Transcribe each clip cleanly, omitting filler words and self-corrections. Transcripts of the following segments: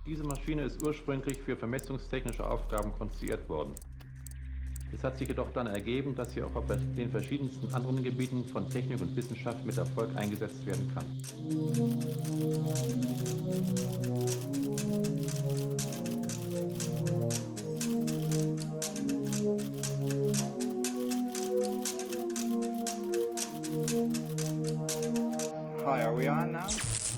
Diese Maschine ist ursprünglich für vermessungstechnische Aufgaben konstruiert worden. Es hat sich jedoch dann ergeben, dass sie auch auf den verschiedensten anderen Gebieten von Technik und Wissenschaft mit Erfolg eingesetzt werden kann. Hi, are we on now?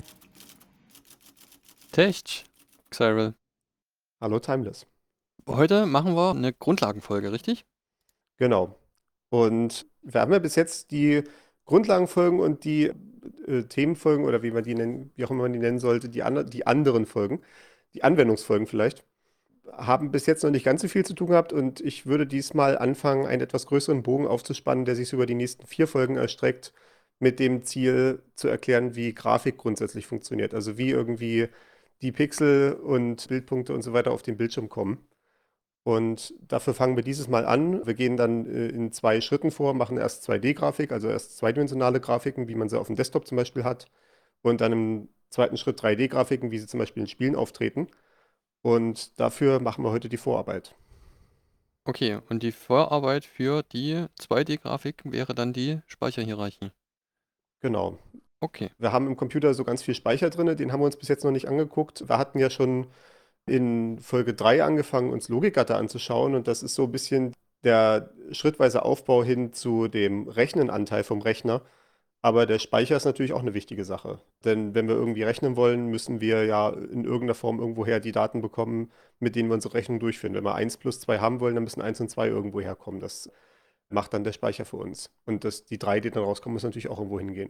Tech, Cyril. Hallo Timeless. Heute machen wir eine Grundlagenfolge, richtig? Genau. Und wir haben ja bis jetzt die Grundlagenfolgen und die Themenfolgen oder wie man die nennen, wie auch immer man die nennen sollte, die anderen Folgen, die Anwendungsfolgen vielleicht, haben bis jetzt noch nicht ganz so viel zu tun gehabt und ich würde diesmal anfangen, einen etwas größeren Bogen aufzuspannen, der sich so über die nächsten 4 Folgen erstreckt, mit dem Ziel zu erklären, wie Grafik grundsätzlich funktioniert. Also wie irgendwie die Pixel und Bildpunkte und so weiter auf den Bildschirm kommen. Und dafür fangen wir dieses Mal an. Wir gehen dann in 2 Schritten vor, machen erst 2D-Grafik, also erst zweidimensionale Grafiken, wie man sie auf dem Desktop zum Beispiel hat. Und dann im zweiten Schritt 3D-Grafiken, wie sie zum Beispiel in Spielen auftreten. Und dafür machen wir heute die Vorarbeit. Okay, und die Vorarbeit für die 2D-Grafik wäre dann die Speicherhierarchie. Genau. Okay. Wir haben im Computer so ganz viel Speicher drin, den haben wir uns bis jetzt noch nicht angeguckt. Wir hatten ja schon in Folge 3 angefangen, uns Logikgatter anzuschauen und das ist so ein bisschen der schrittweise Aufbau hin zu dem Rechnenanteil vom Rechner. Aber der Speicher ist natürlich auch eine wichtige Sache. Denn wenn wir irgendwie rechnen wollen, müssen wir ja in irgendeiner Form irgendwoher die Daten bekommen, mit denen wir unsere Rechnung durchführen. Wenn wir 1 plus 2 haben wollen, dann müssen 1 und 2 irgendwo herkommen. Das macht dann der Speicher für uns. Und die 3, die dann rauskommen, müssen natürlich auch irgendwo hingehen.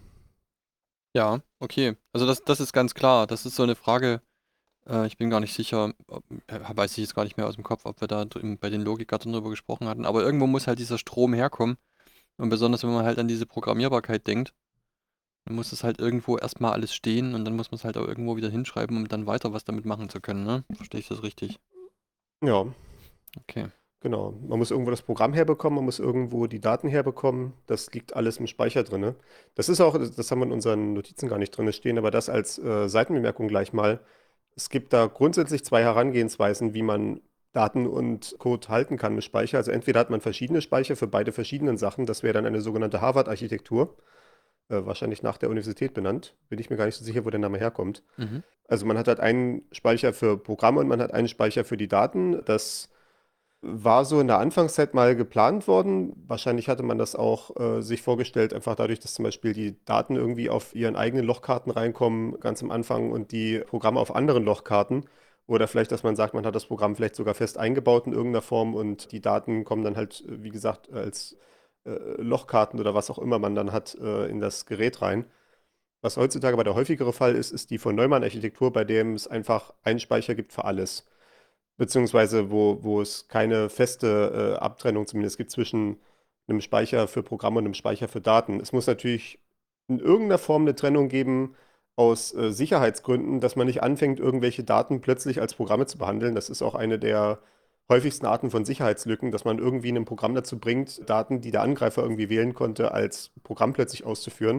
Ja, okay. Also das ist ganz klar. Das ist so eine Frage, ich bin gar nicht sicher, weiß ich jetzt gar nicht mehr aus dem Kopf, ob wir da bei den Logikgattern drüber gesprochen hatten. Aber irgendwo muss halt dieser Strom herkommen. Und besonders wenn man halt an diese Programmierbarkeit denkt, dann muss es halt irgendwo erstmal alles stehen und dann muss man es halt auch irgendwo wieder hinschreiben, um dann weiter was damit machen zu können, ne? Verstehe ich das richtig? Ja, Okay. genau. Man muss irgendwo das Programm herbekommen, man muss irgendwo die Daten herbekommen. Das liegt alles im Speicher drin. Das ist auch, das haben wir in unseren Notizen gar nicht drin stehen, aber das als Seitenbemerkung gleich mal. Es gibt da grundsätzlich 2 Herangehensweisen, wie man Daten und Code halten kann im Speicher. Also entweder hat man verschiedene Speicher für beide verschiedenen Sachen. Das wäre dann eine sogenannte Harvard-Architektur, wahrscheinlich nach der Universität benannt. Bin ich mir gar nicht so sicher, wo der Name herkommt. Mhm. Also man hat halt einen Speicher für Programme und man hat einen Speicher für die Daten. Das war so in der Anfangszeit mal geplant worden. Wahrscheinlich hatte man das auch sich vorgestellt, einfach dadurch, dass zum Beispiel die Daten irgendwie auf ihren eigenen Lochkarten reinkommen, ganz am Anfang, und die Programme auf anderen Lochkarten. Oder vielleicht, dass man sagt, man hat das Programm vielleicht sogar fest eingebaut in irgendeiner Form und die Daten kommen dann halt, wie gesagt, als Lochkarten oder was auch immer man dann hat, in das Gerät rein. Was heutzutage aber der häufigere Fall ist, ist die von Neumann-Architektur, bei dem es einfach einen Speicher gibt für alles. Beziehungsweise wo es keine feste Abtrennung zumindest gibt zwischen einem Speicher für Programme und einem Speicher für Daten. Es muss natürlich in irgendeiner Form eine Trennung geben aus Sicherheitsgründen, dass man nicht anfängt, irgendwelche Daten plötzlich als Programme zu behandeln. Das ist auch eine der häufigsten Arten von Sicherheitslücken, dass man irgendwie in einem Programm dazu bringt, Daten, die der Angreifer irgendwie wählen konnte, als Programm plötzlich auszuführen.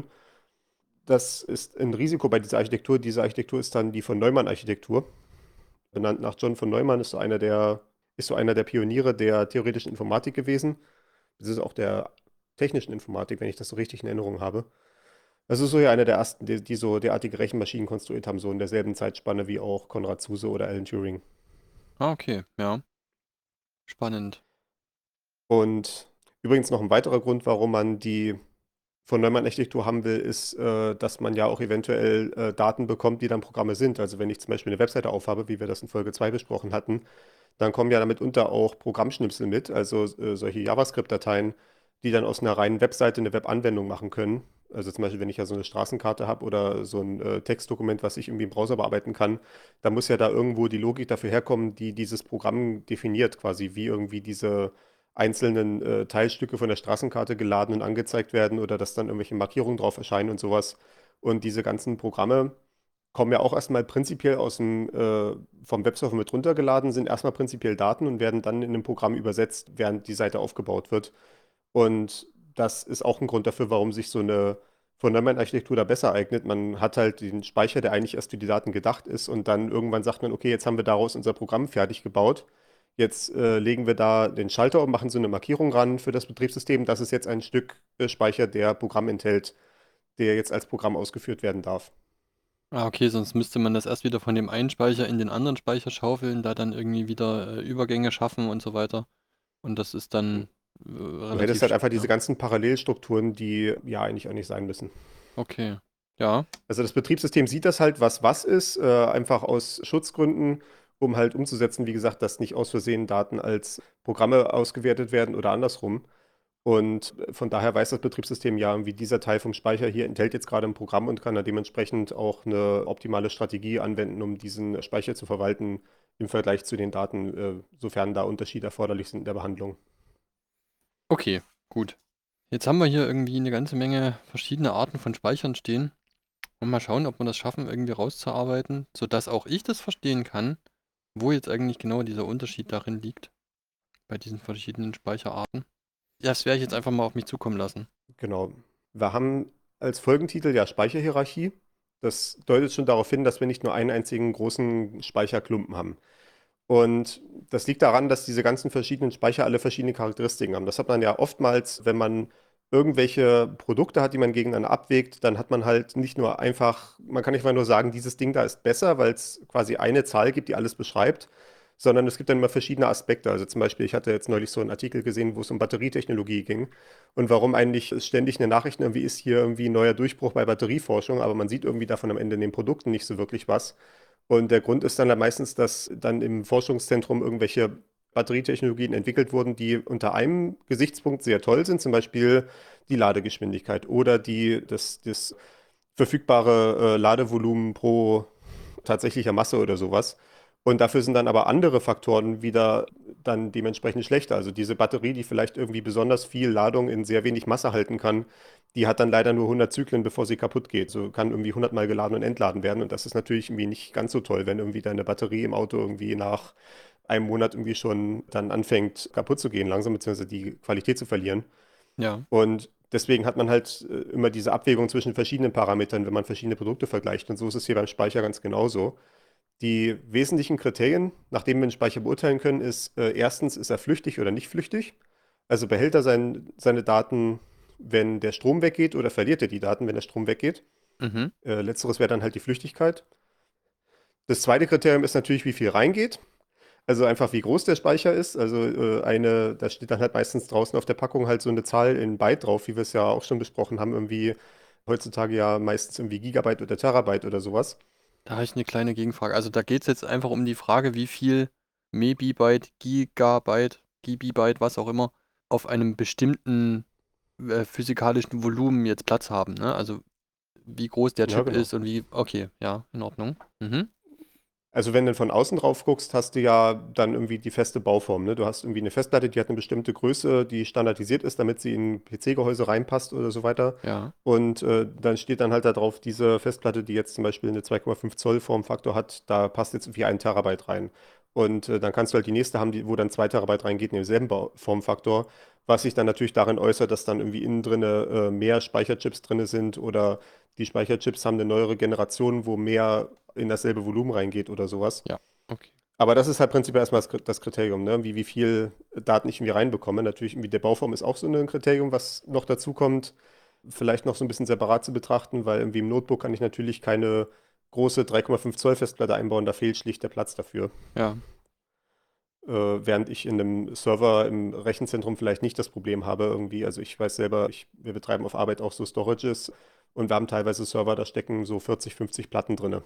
Das ist ein Risiko bei dieser Architektur. Diese Architektur ist dann die von Neumann-Architektur, benannt nach John von Neumann, ist so einer der Pioniere der theoretischen Informatik gewesen. Das ist auch der technischen Informatik, wenn ich das so richtig in Erinnerung habe. Das ist so ja einer der ersten, die so derartige Rechenmaschinen konstruiert haben, so in derselben Zeitspanne wie auch Konrad Zuse oder Alan Turing. Ah, okay, ja. Spannend. Und übrigens noch ein weiterer Grund, warum man die von Neumann-Architektur haben will, ist, dass man ja auch eventuell Daten bekommt, die dann Programme sind. Also wenn ich zum Beispiel eine Webseite aufhabe, wie wir das in Folge 2 besprochen hatten, dann kommen ja damit unter auch Programmschnipsel mit, also solche JavaScript-Dateien, die dann aus einer reinen Webseite eine Webanwendung machen können. Also zum Beispiel, wenn ich ja so eine Straßenkarte habe oder so ein Textdokument, was ich irgendwie im Browser bearbeiten kann, dann muss ja da irgendwo die Logik dafür herkommen, die dieses Programm definiert, quasi wie irgendwie diese einzelnen Teilstücke von der Straßenkarte geladen und angezeigt werden oder dass dann irgendwelche Markierungen drauf erscheinen und sowas. Und diese ganzen Programme kommen ja auch erstmal prinzipiell vom Webserver mit runtergeladen, sind erstmal prinzipiell Daten und werden dann in einem Programm übersetzt, während die Seite aufgebaut wird. Und das ist auch ein Grund dafür, warum sich so eine von Neumann-Architektur da besser eignet. Man hat halt den Speicher, der eigentlich erst für die Daten gedacht ist und dann irgendwann sagt man, okay, jetzt haben wir daraus unser Programm fertig gebaut. Jetzt legen wir da den Schalter und machen so eine Markierung ran für das Betriebssystem. Das ist jetzt ein Stück Speicher, der Programm enthält, der jetzt als Programm ausgeführt werden darf. Ah, okay, sonst müsste man das erst wieder von dem einen Speicher in den anderen Speicher schaufeln, da dann irgendwie wieder Übergänge schaffen und so weiter. Und das ist dann Du hättest relativ halt einfach diese schwer. ganzen Parallelstrukturen, die ja eigentlich auch nicht sein müssen. Okay. Ja, Also das Betriebssystem sieht das halt, was ist, einfach aus Schutzgründen, um halt umzusetzen, wie gesagt, dass nicht aus Versehen Daten als Programme ausgewertet werden oder andersrum. Und von daher weiß das Betriebssystem ja, wie dieser Teil vom Speicher hier enthält jetzt gerade ein Programm und kann da dementsprechend auch eine optimale Strategie anwenden, um diesen Speicher zu verwalten im Vergleich zu den Daten, sofern da Unterschiede erforderlich sind in der Behandlung. okay, gut. Jetzt haben wir hier irgendwie eine ganze Menge verschiedene Arten von Speichern stehen. Und mal schauen, ob wir das schaffen, irgendwie rauszuarbeiten, sodass auch ich das verstehen kann, wo jetzt eigentlich genau dieser Unterschied darin liegt, bei diesen verschiedenen Speicherarten. Das werde ich jetzt einfach mal auf mich zukommen lassen. Genau. Wir haben als Folgentitel ja Speicherhierarchie. Das deutet schon darauf hin, dass wir nicht nur einen einzigen großen Speicherklumpen haben. Und das liegt daran, dass diese ganzen verschiedenen Speicher alle verschiedene Charakteristiken haben. Das hat man ja oftmals, wenn man irgendwelche Produkte hat, die man gegeneinander abwägt, dann hat man halt nicht nur einfach, man kann nicht mal nur sagen, dieses Ding da ist besser, weil es quasi eine Zahl gibt, die alles beschreibt, sondern es gibt dann immer verschiedene Aspekte. Also zum Beispiel, ich hatte jetzt neulich so einen Artikel gesehen, wo es um Batterietechnologie ging und warum eigentlich es ständig eine Nachricht irgendwie ist, hier irgendwie ein neuer Durchbruch bei Batterieforschung, aber man sieht irgendwie davon am Ende in den Produkten nicht so wirklich was. Und der Grund ist dann halt meistens, dass dann im Forschungszentrum irgendwelche Batterietechnologien entwickelt wurden, die unter einem Gesichtspunkt sehr toll sind, zum Beispiel die Ladegeschwindigkeit oder das verfügbare Ladevolumen pro tatsächlicher Masse oder sowas. Und dafür sind dann aber andere Faktoren wieder dann dementsprechend schlechter. Also diese Batterie, die vielleicht irgendwie besonders viel Ladung in sehr wenig Masse halten kann, die hat dann leider nur 100 Zyklen, bevor sie kaputt geht. So kann irgendwie 100 Mal geladen und entladen werden. Und das ist natürlich irgendwie nicht ganz so toll, wenn irgendwie deine Batterie im Auto irgendwie nach einem Monat irgendwie schon dann anfängt kaputt zu gehen, langsam, beziehungsweise die Qualität zu verlieren. Ja, Und deswegen hat man halt immer diese Abwägung zwischen verschiedenen Parametern, wenn man verschiedene Produkte vergleicht. Und so ist es hier beim Speicher ganz genauso. Die wesentlichen Kriterien, nach denen wir einen Speicher beurteilen können, ist erstens, ist er flüchtig oder nicht flüchtig? Also behält er seine Daten, wenn der Strom weggeht, oder verliert er die Daten, wenn der Strom weggeht? mhm. Letzteres wäre dann halt die Flüchtigkeit. Das zweite Kriterium ist natürlich, wie viel reingeht. Also einfach, wie groß der Speicher ist. Also da steht dann halt meistens draußen auf der Packung halt so eine Zahl in Byte drauf, wie wir es ja auch schon besprochen haben, irgendwie heutzutage ja meistens irgendwie Gigabyte oder Terabyte oder sowas. Da habe ich eine kleine Gegenfrage. Also da geht es jetzt einfach um die Frage, wie viel Mebibyte, Gigabyte, Gibibyte, was auch immer, auf einem bestimmten physikalischen Volumen jetzt Platz haben, ne? Also wie groß der Ja, Chip genau. ist und wie. Okay, ja, in Ordnung. Mhm. Also wenn du von außen drauf guckst, hast du ja dann irgendwie die feste Bauform, ne? Du hast irgendwie eine Festplatte, die hat eine bestimmte Größe, die standardisiert ist, damit sie in ein PC-Gehäuse reinpasst oder so weiter. Ja, Und dann steht dann halt da drauf, diese Festplatte, die jetzt zum Beispiel eine 2,5 Zoll Formfaktor hat, da passt jetzt irgendwie 1 Terabyte rein. Und dann kannst du halt die nächste haben, wo dann 2 Terabyte reingeht in demselben Formfaktor, was sich dann natürlich darin äußert, dass dann irgendwie innen drinne mehr Speicherchips drinne sind oder die Speicherchips haben eine neuere Generation, wo mehr in dasselbe Volumen reingeht oder sowas. ja, okay. Aber das ist halt prinzipiell erstmal das Kriterium, ne? Wie viel Daten ich irgendwie reinbekomme. Natürlich irgendwie der Bauform ist auch so ein Kriterium, was noch dazu kommt, vielleicht noch so ein bisschen separat zu betrachten, weil irgendwie im Notebook kann ich natürlich keine große 3,5 Zoll Festplatte einbauen, da fehlt schlicht der Platz dafür. Ja, Während ich in einem Server im Rechenzentrum vielleicht nicht das Problem habe irgendwie. Also ich weiß selber, wir betreiben auf Arbeit auch so Storages und wir haben teilweise Server, da stecken so 40, 50 Platten drin.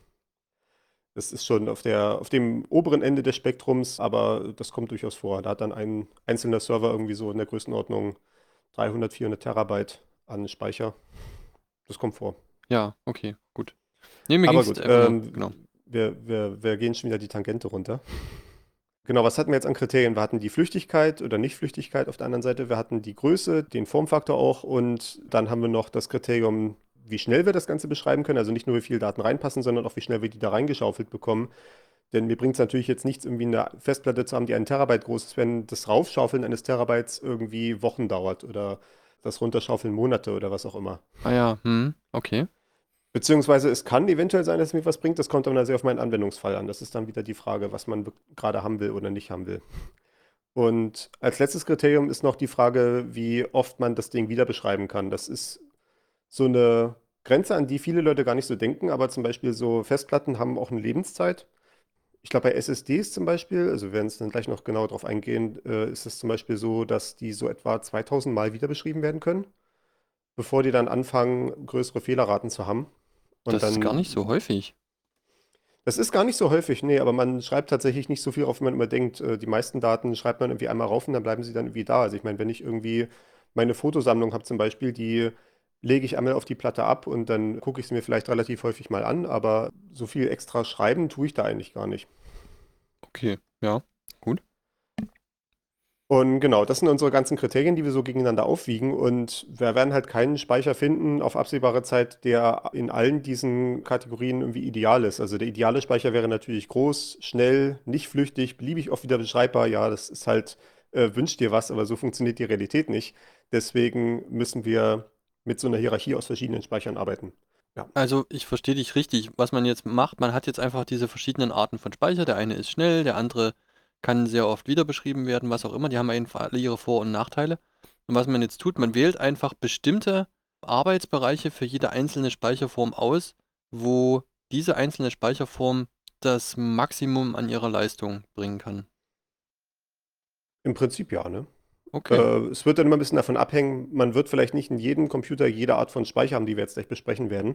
Das ist schon auf dem oberen Ende des Spektrums, aber das kommt durchaus vor. Da hat dann ein einzelner Server irgendwie so in der Größenordnung 300, 400 Terabyte an Speicher. Das kommt vor. ja, okay, gut. Nee, mir ging Aber es gut, einfach nur, genau. wir gehen schon wieder die Tangente runter. Genau, was hatten wir jetzt an Kriterien? Wir hatten die Flüchtigkeit oder Nichtflüchtigkeit auf der anderen Seite. Wir hatten die Größe, den Formfaktor auch und dann haben wir noch das Kriterium, wie schnell wir das Ganze beschreiben können. Also nicht nur, wie viele Daten reinpassen, sondern auch, wie schnell wir die da reingeschaufelt bekommen. Denn mir bringt es natürlich jetzt nichts, irgendwie eine Festplatte zu haben, die 1 Terabyte groß ist, wenn das Raufschaufeln eines Terabytes irgendwie Wochen dauert oder das Runterschaufeln Monate oder was auch immer. Ah ja, okay. Beziehungsweise es kann eventuell sein, dass es mir was bringt, das kommt dann sehr auf meinen Anwendungsfall an. Das ist dann wieder die Frage, was man gerade haben will oder nicht haben will. Und als letztes Kriterium ist noch die Frage, wie oft man das Ding wieder beschreiben kann. Das ist so eine Grenze, an die viele Leute gar nicht so denken, aber zum Beispiel so Festplatten haben auch eine Lebenszeit. Ich glaube, bei SSDs zum Beispiel, also wir werden es dann gleich noch genauer drauf eingehen, ist es zum Beispiel so, dass die so etwa 2000 Mal wieder beschrieben werden können, bevor die dann anfangen, größere Fehlerraten zu haben. Und Das ist gar dann, nicht so häufig. das ist gar nicht so häufig, nee, aber man schreibt tatsächlich nicht so viel auf, wie man immer denkt. Die meisten Daten schreibt man irgendwie einmal rauf und dann bleiben sie dann irgendwie da. Also ich meine, wenn ich irgendwie meine Fotosammlung habe zum Beispiel, die lege ich einmal auf die Platte ab und dann gucke ich sie mir vielleicht relativ häufig mal an, aber so viel extra schreiben tue ich da eigentlich gar nicht. Okay, ja, gut. Und genau, das sind unsere ganzen Kriterien, die wir so gegeneinander aufwiegen. Und wir werden halt keinen Speicher finden auf absehbare Zeit, der in allen diesen Kategorien irgendwie ideal ist. Also der ideale Speicher wäre natürlich groß, schnell, nicht flüchtig, beliebig oft wieder beschreibbar. Ja, das ist halt, wünscht dir was, aber so funktioniert die Realität nicht. Deswegen müssen wir mit so einer Hierarchie aus verschiedenen Speichern arbeiten. Ja. Also ich verstehe dich richtig. Was man jetzt macht, man hat jetzt einfach diese verschiedenen Arten von Speicher. Der eine ist schnell, der andere kann sehr oft wieder beschrieben werden, was auch immer. Die haben einfach alle ihre Vor- und Nachteile. Und was man jetzt tut, man wählt einfach bestimmte Arbeitsbereiche für jede einzelne Speicherform aus, wo diese einzelne Speicherform das Maximum an ihrer Leistung bringen kann. Im Prinzip ja, ne? Okay. Es wird dann immer ein bisschen davon abhängen, man wird vielleicht nicht in jedem Computer jede Art von Speicher haben, die wir jetzt gleich besprechen werden.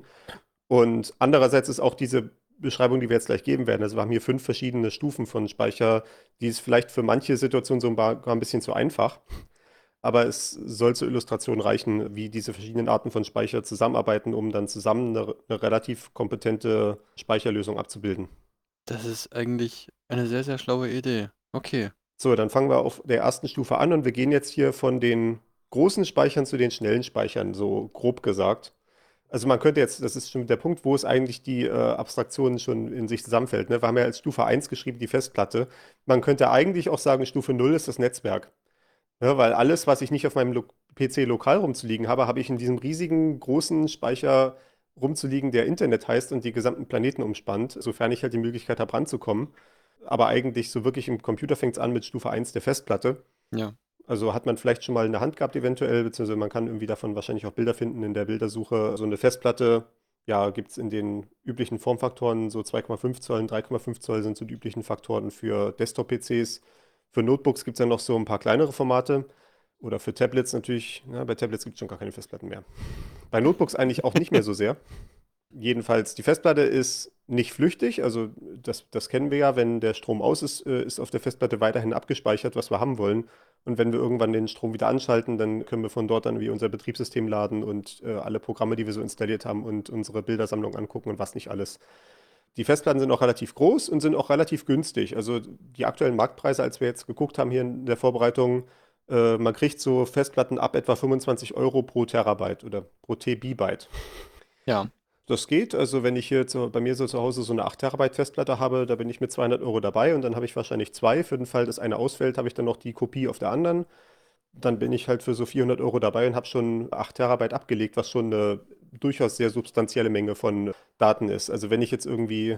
Und andererseits ist auch diese Beschreibung, die wir jetzt gleich geben werden, also wir haben hier 5 verschiedene Stufen von Speicher, die ist vielleicht für manche Situationen so ein bisschen zu einfach, aber es soll zur Illustration reichen, wie diese verschiedenen Arten von Speicher zusammenarbeiten, um dann zusammen eine relativ kompetente Speicherlösung abzubilden. Das ist eigentlich eine sehr, sehr schlaue Idee. Okay. So, dann fangen wir auf der ersten Stufe an und wir gehen jetzt hier von den großen Speichern zu den schnellen Speichern, so grob gesagt. Also man könnte jetzt, das ist schon der Punkt, wo es eigentlich die Abstraktion schon in sich zusammenfällt. Ne? Wir haben ja als Stufe 1 geschrieben die Festplatte. Man könnte eigentlich auch sagen, Stufe 0 ist das Netzwerk. Ja, weil alles, was ich nicht auf meinem PC lokal rumzuliegen habe, habe ich in diesem riesigen, großen Speicher rumzuliegen, der Internet heißt und die gesamten Planeten umspannt, sofern ich halt die Möglichkeit habe, ranzukommen. Aber eigentlich so wirklich im Computer fängt es an mit Stufe 1 der Festplatte. Ja. Also hat man vielleicht schon mal in der Hand gehabt eventuell, beziehungsweise man kann irgendwie davon wahrscheinlich auch Bilder finden in der Bildersuche. So eine Festplatte, ja, gibt es in den üblichen Formfaktoren, so 2,5 Zoll und 3,5 Zoll sind so die üblichen Faktoren für Desktop-PCs. Für Notebooks gibt es dann noch so ein paar kleinere Formate. Oder für Tablets natürlich, ja, bei Tablets gibt es schon gar keine Festplatten mehr. Bei Notebooks eigentlich auch nicht mehr so sehr. Jedenfalls, die Festplatte ist nicht flüchtig, also das kennen wir ja, wenn der Strom aus ist, ist auf der Festplatte weiterhin abgespeichert, was wir haben wollen. Und wenn wir irgendwann den Strom wieder anschalten, dann können wir von dort dann wie unser Betriebssystem laden und alle Programme, die wir so installiert haben und unsere Bildersammlung angucken und was nicht alles. Die Festplatten sind auch relativ groß und sind auch relativ günstig. Also die aktuellen Marktpreise, als wir jetzt geguckt haben hier in der Vorbereitung, man kriegt so Festplatten ab etwa 25 Euro pro Terabyte oder pro Tebibyte. Ja. Das geht. Also wenn ich hier bei mir so zu Hause so eine 8 Terabyte Festplatte habe, da bin ich mit 200 Euro dabei und dann habe ich wahrscheinlich zwei. Für den Fall, dass eine ausfällt, habe ich dann noch die Kopie auf der anderen. Dann bin ich halt für so 400 Euro dabei und habe schon 8 Terabyte abgelegt, was schon eine durchaus sehr substanzielle Menge von Daten ist. Also wenn ich jetzt irgendwie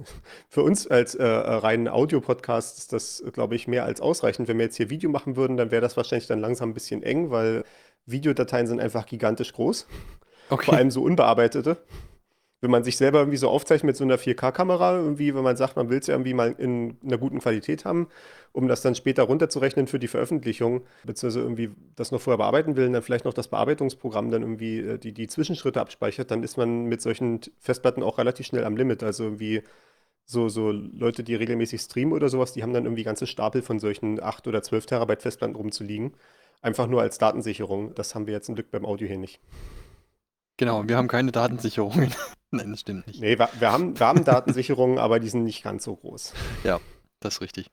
für uns als reinen Audio-Podcast ist das, glaube ich, mehr als ausreichend. Wenn wir jetzt hier Video machen würden, dann wäre das wahrscheinlich dann langsam ein bisschen eng, weil Videodateien sind einfach gigantisch groß. Vor Okay. allem so unbearbeitete. Wenn man sich selber irgendwie so aufzeichnet mit so einer 4K-Kamera, irgendwie, wenn man sagt, man will es ja irgendwie mal in einer guten Qualität haben, um das dann später runterzurechnen für die Veröffentlichung, beziehungsweise irgendwie das noch vorher bearbeiten will und dann vielleicht noch das Bearbeitungsprogramm dann irgendwie die Zwischenschritte abspeichert, dann ist man mit solchen Festplatten auch relativ schnell am Limit. Also irgendwie so Leute, die regelmäßig streamen oder sowas, die haben dann irgendwie ganze Stapel von solchen 8 oder 12 Terabyte Festplatten rumzuliegen. Einfach nur als Datensicherung. Das haben wir jetzt zum Glück beim Audio hier nicht. Genau, wir haben keine Datensicherungen. Nein, das stimmt nicht. Nee, wir haben Datensicherungen, aber die sind nicht ganz so groß. Ja, das ist richtig.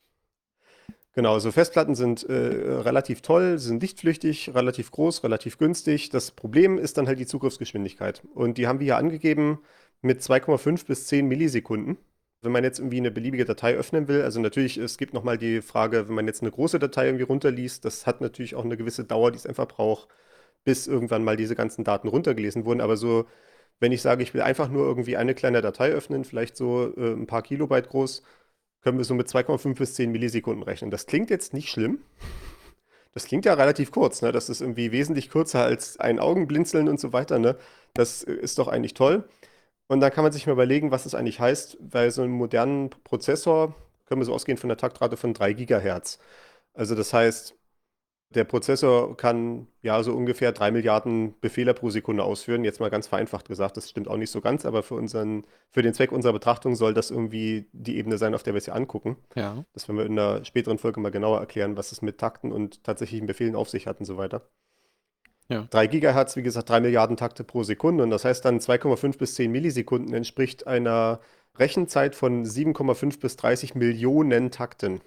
Genau, so Festplatten sind relativ toll, sind lichtflüchtig, relativ groß, relativ günstig. Das Problem ist dann halt die Zugriffsgeschwindigkeit. Und die haben wir hier angegeben mit 2,5 bis 10 Millisekunden. Wenn man jetzt irgendwie eine beliebige Datei öffnen will, also natürlich, es gibt nochmal die Frage, wenn man jetzt eine große Datei irgendwie runterliest, das hat natürlich auch eine gewisse Dauer, die es einfach braucht. bis irgendwann mal diese ganzen Daten runtergelesen wurden. Aber so, wenn ich sage, ich will einfach nur irgendwie eine kleine Datei öffnen, vielleicht so ein paar Kilobyte groß, können wir so mit 2,5 bis 10 Millisekunden rechnen. Das klingt jetzt nicht schlimm. Das klingt ja relativ kurz, ne? Das ist irgendwie wesentlich kürzer als ein Augenblinzeln und so weiter, ne? Das ist doch eigentlich toll. Und dann kann man sich mal überlegen, was das eigentlich heißt. Bei so einem modernen Prozessor können wir so ausgehen von einer Taktrate von 3 Gigahertz. Also das heißt, der Prozessor kann ja so ungefähr 3 Milliarden Befehle pro Sekunde ausführen. Jetzt mal ganz vereinfacht gesagt, das stimmt auch nicht so ganz, aber für den Zweck unserer Betrachtung soll das irgendwie die Ebene sein, auf der wir es hier angucken. Ja. Das werden wir in einer späteren Folge mal genauer erklären, was es mit Takten und tatsächlichen Befehlen auf sich hat und so weiter. Ja. 3 Gigahertz, wie gesagt, 3 Milliarden Takte pro Sekunde. Und das heißt dann 2,5 bis 10 Millisekunden entspricht einer Rechenzeit von 7,5 bis 30 Millionen Takten.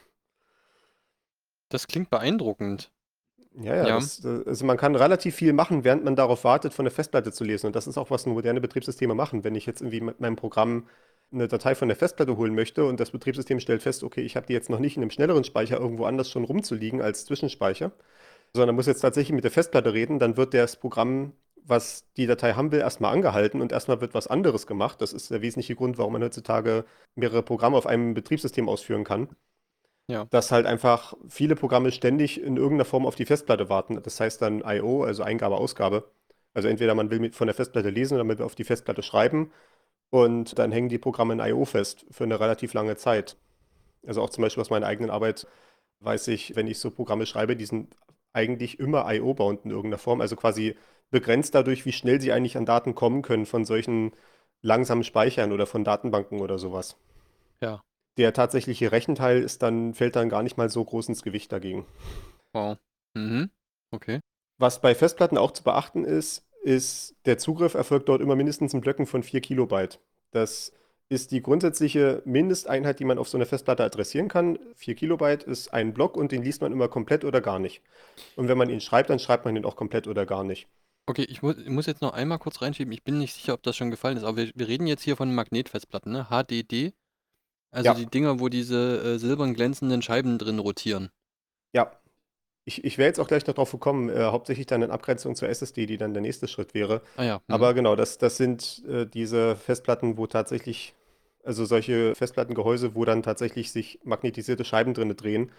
Das klingt beeindruckend. Ja, Ja. also man kann relativ viel machen, während man darauf wartet, von der Festplatte zu lesen. Und das ist auch, was moderne Betriebssysteme machen. Wenn ich jetzt irgendwie mit meinem Programm eine Datei von der Festplatte holen möchte und das Betriebssystem stellt fest, okay, ich habe die jetzt noch nicht in einem schnelleren Speicher irgendwo anders schon rumzuliegen als Zwischenspeicher, sondern muss jetzt tatsächlich mit der Festplatte reden, dann wird das Programm, was die Datei haben will, erstmal angehalten und erstmal wird was anderes gemacht. Das ist der wesentliche Grund, warum man heutzutage mehrere Programme auf einem Betriebssystem ausführen kann. Ja. Dass halt einfach viele Programme ständig in irgendeiner Form auf die Festplatte warten. Das heißt dann I/O, also Eingabe, Ausgabe. Also entweder man will von der Festplatte lesen oder man will auf die Festplatte schreiben und dann hängen die Programme in I/O fest für eine relativ lange Zeit. Also auch zum Beispiel aus meiner eigenen Arbeit weiß ich, wenn ich so Programme schreibe, die sind eigentlich immer I/O-bound in irgendeiner Form, also quasi begrenzt dadurch, wie schnell sie eigentlich an Daten kommen können von solchen langsamen Speichern oder von Datenbanken oder sowas. Ja. Der tatsächliche Rechenteil fällt dann gar nicht mal so groß ins Gewicht dagegen. Wow. Mhm. Okay. Was bei Festplatten auch zu beachten ist, der Zugriff erfolgt dort immer mindestens in Blöcken von 4 Kilobyte. Das ist die grundsätzliche Mindesteinheit, die man auf so einer Festplatte adressieren kann. 4 Kilobyte ist ein Block und den liest man immer komplett oder gar nicht. Und wenn man ihn schreibt, dann schreibt man ihn auch komplett oder gar nicht. Okay, ich muss jetzt noch einmal kurz reinschieben. Ich bin nicht sicher, ob das schon gefallen ist, aber wir reden jetzt hier von Magnetfestplatten, ne? HDD. Also Ja, die Dinger, wo diese silbern glänzenden Scheiben drin rotieren. ja. Ich wäre jetzt auch gleich noch drauf gekommen, hauptsächlich dann in Abgrenzung zur SSD, die dann der nächste Schritt wäre. Ah ja. Aber genau, das sind diese Festplatten, wo tatsächlich, also solche Festplattengehäuse, wo dann tatsächlich sich magnetisierte Scheiben drin drehen.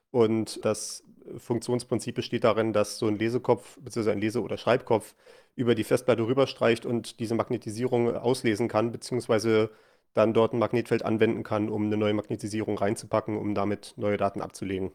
Und das Funktionsprinzip besteht darin, dass so ein Lesekopf, beziehungsweise ein Lese- oder Schreibkopf über die Festplatte rüberstreicht und diese Magnetisierung auslesen kann, beziehungsweise dann dort ein Magnetfeld anwenden kann, um eine neue Magnetisierung reinzupacken, um damit neue Daten abzulegen.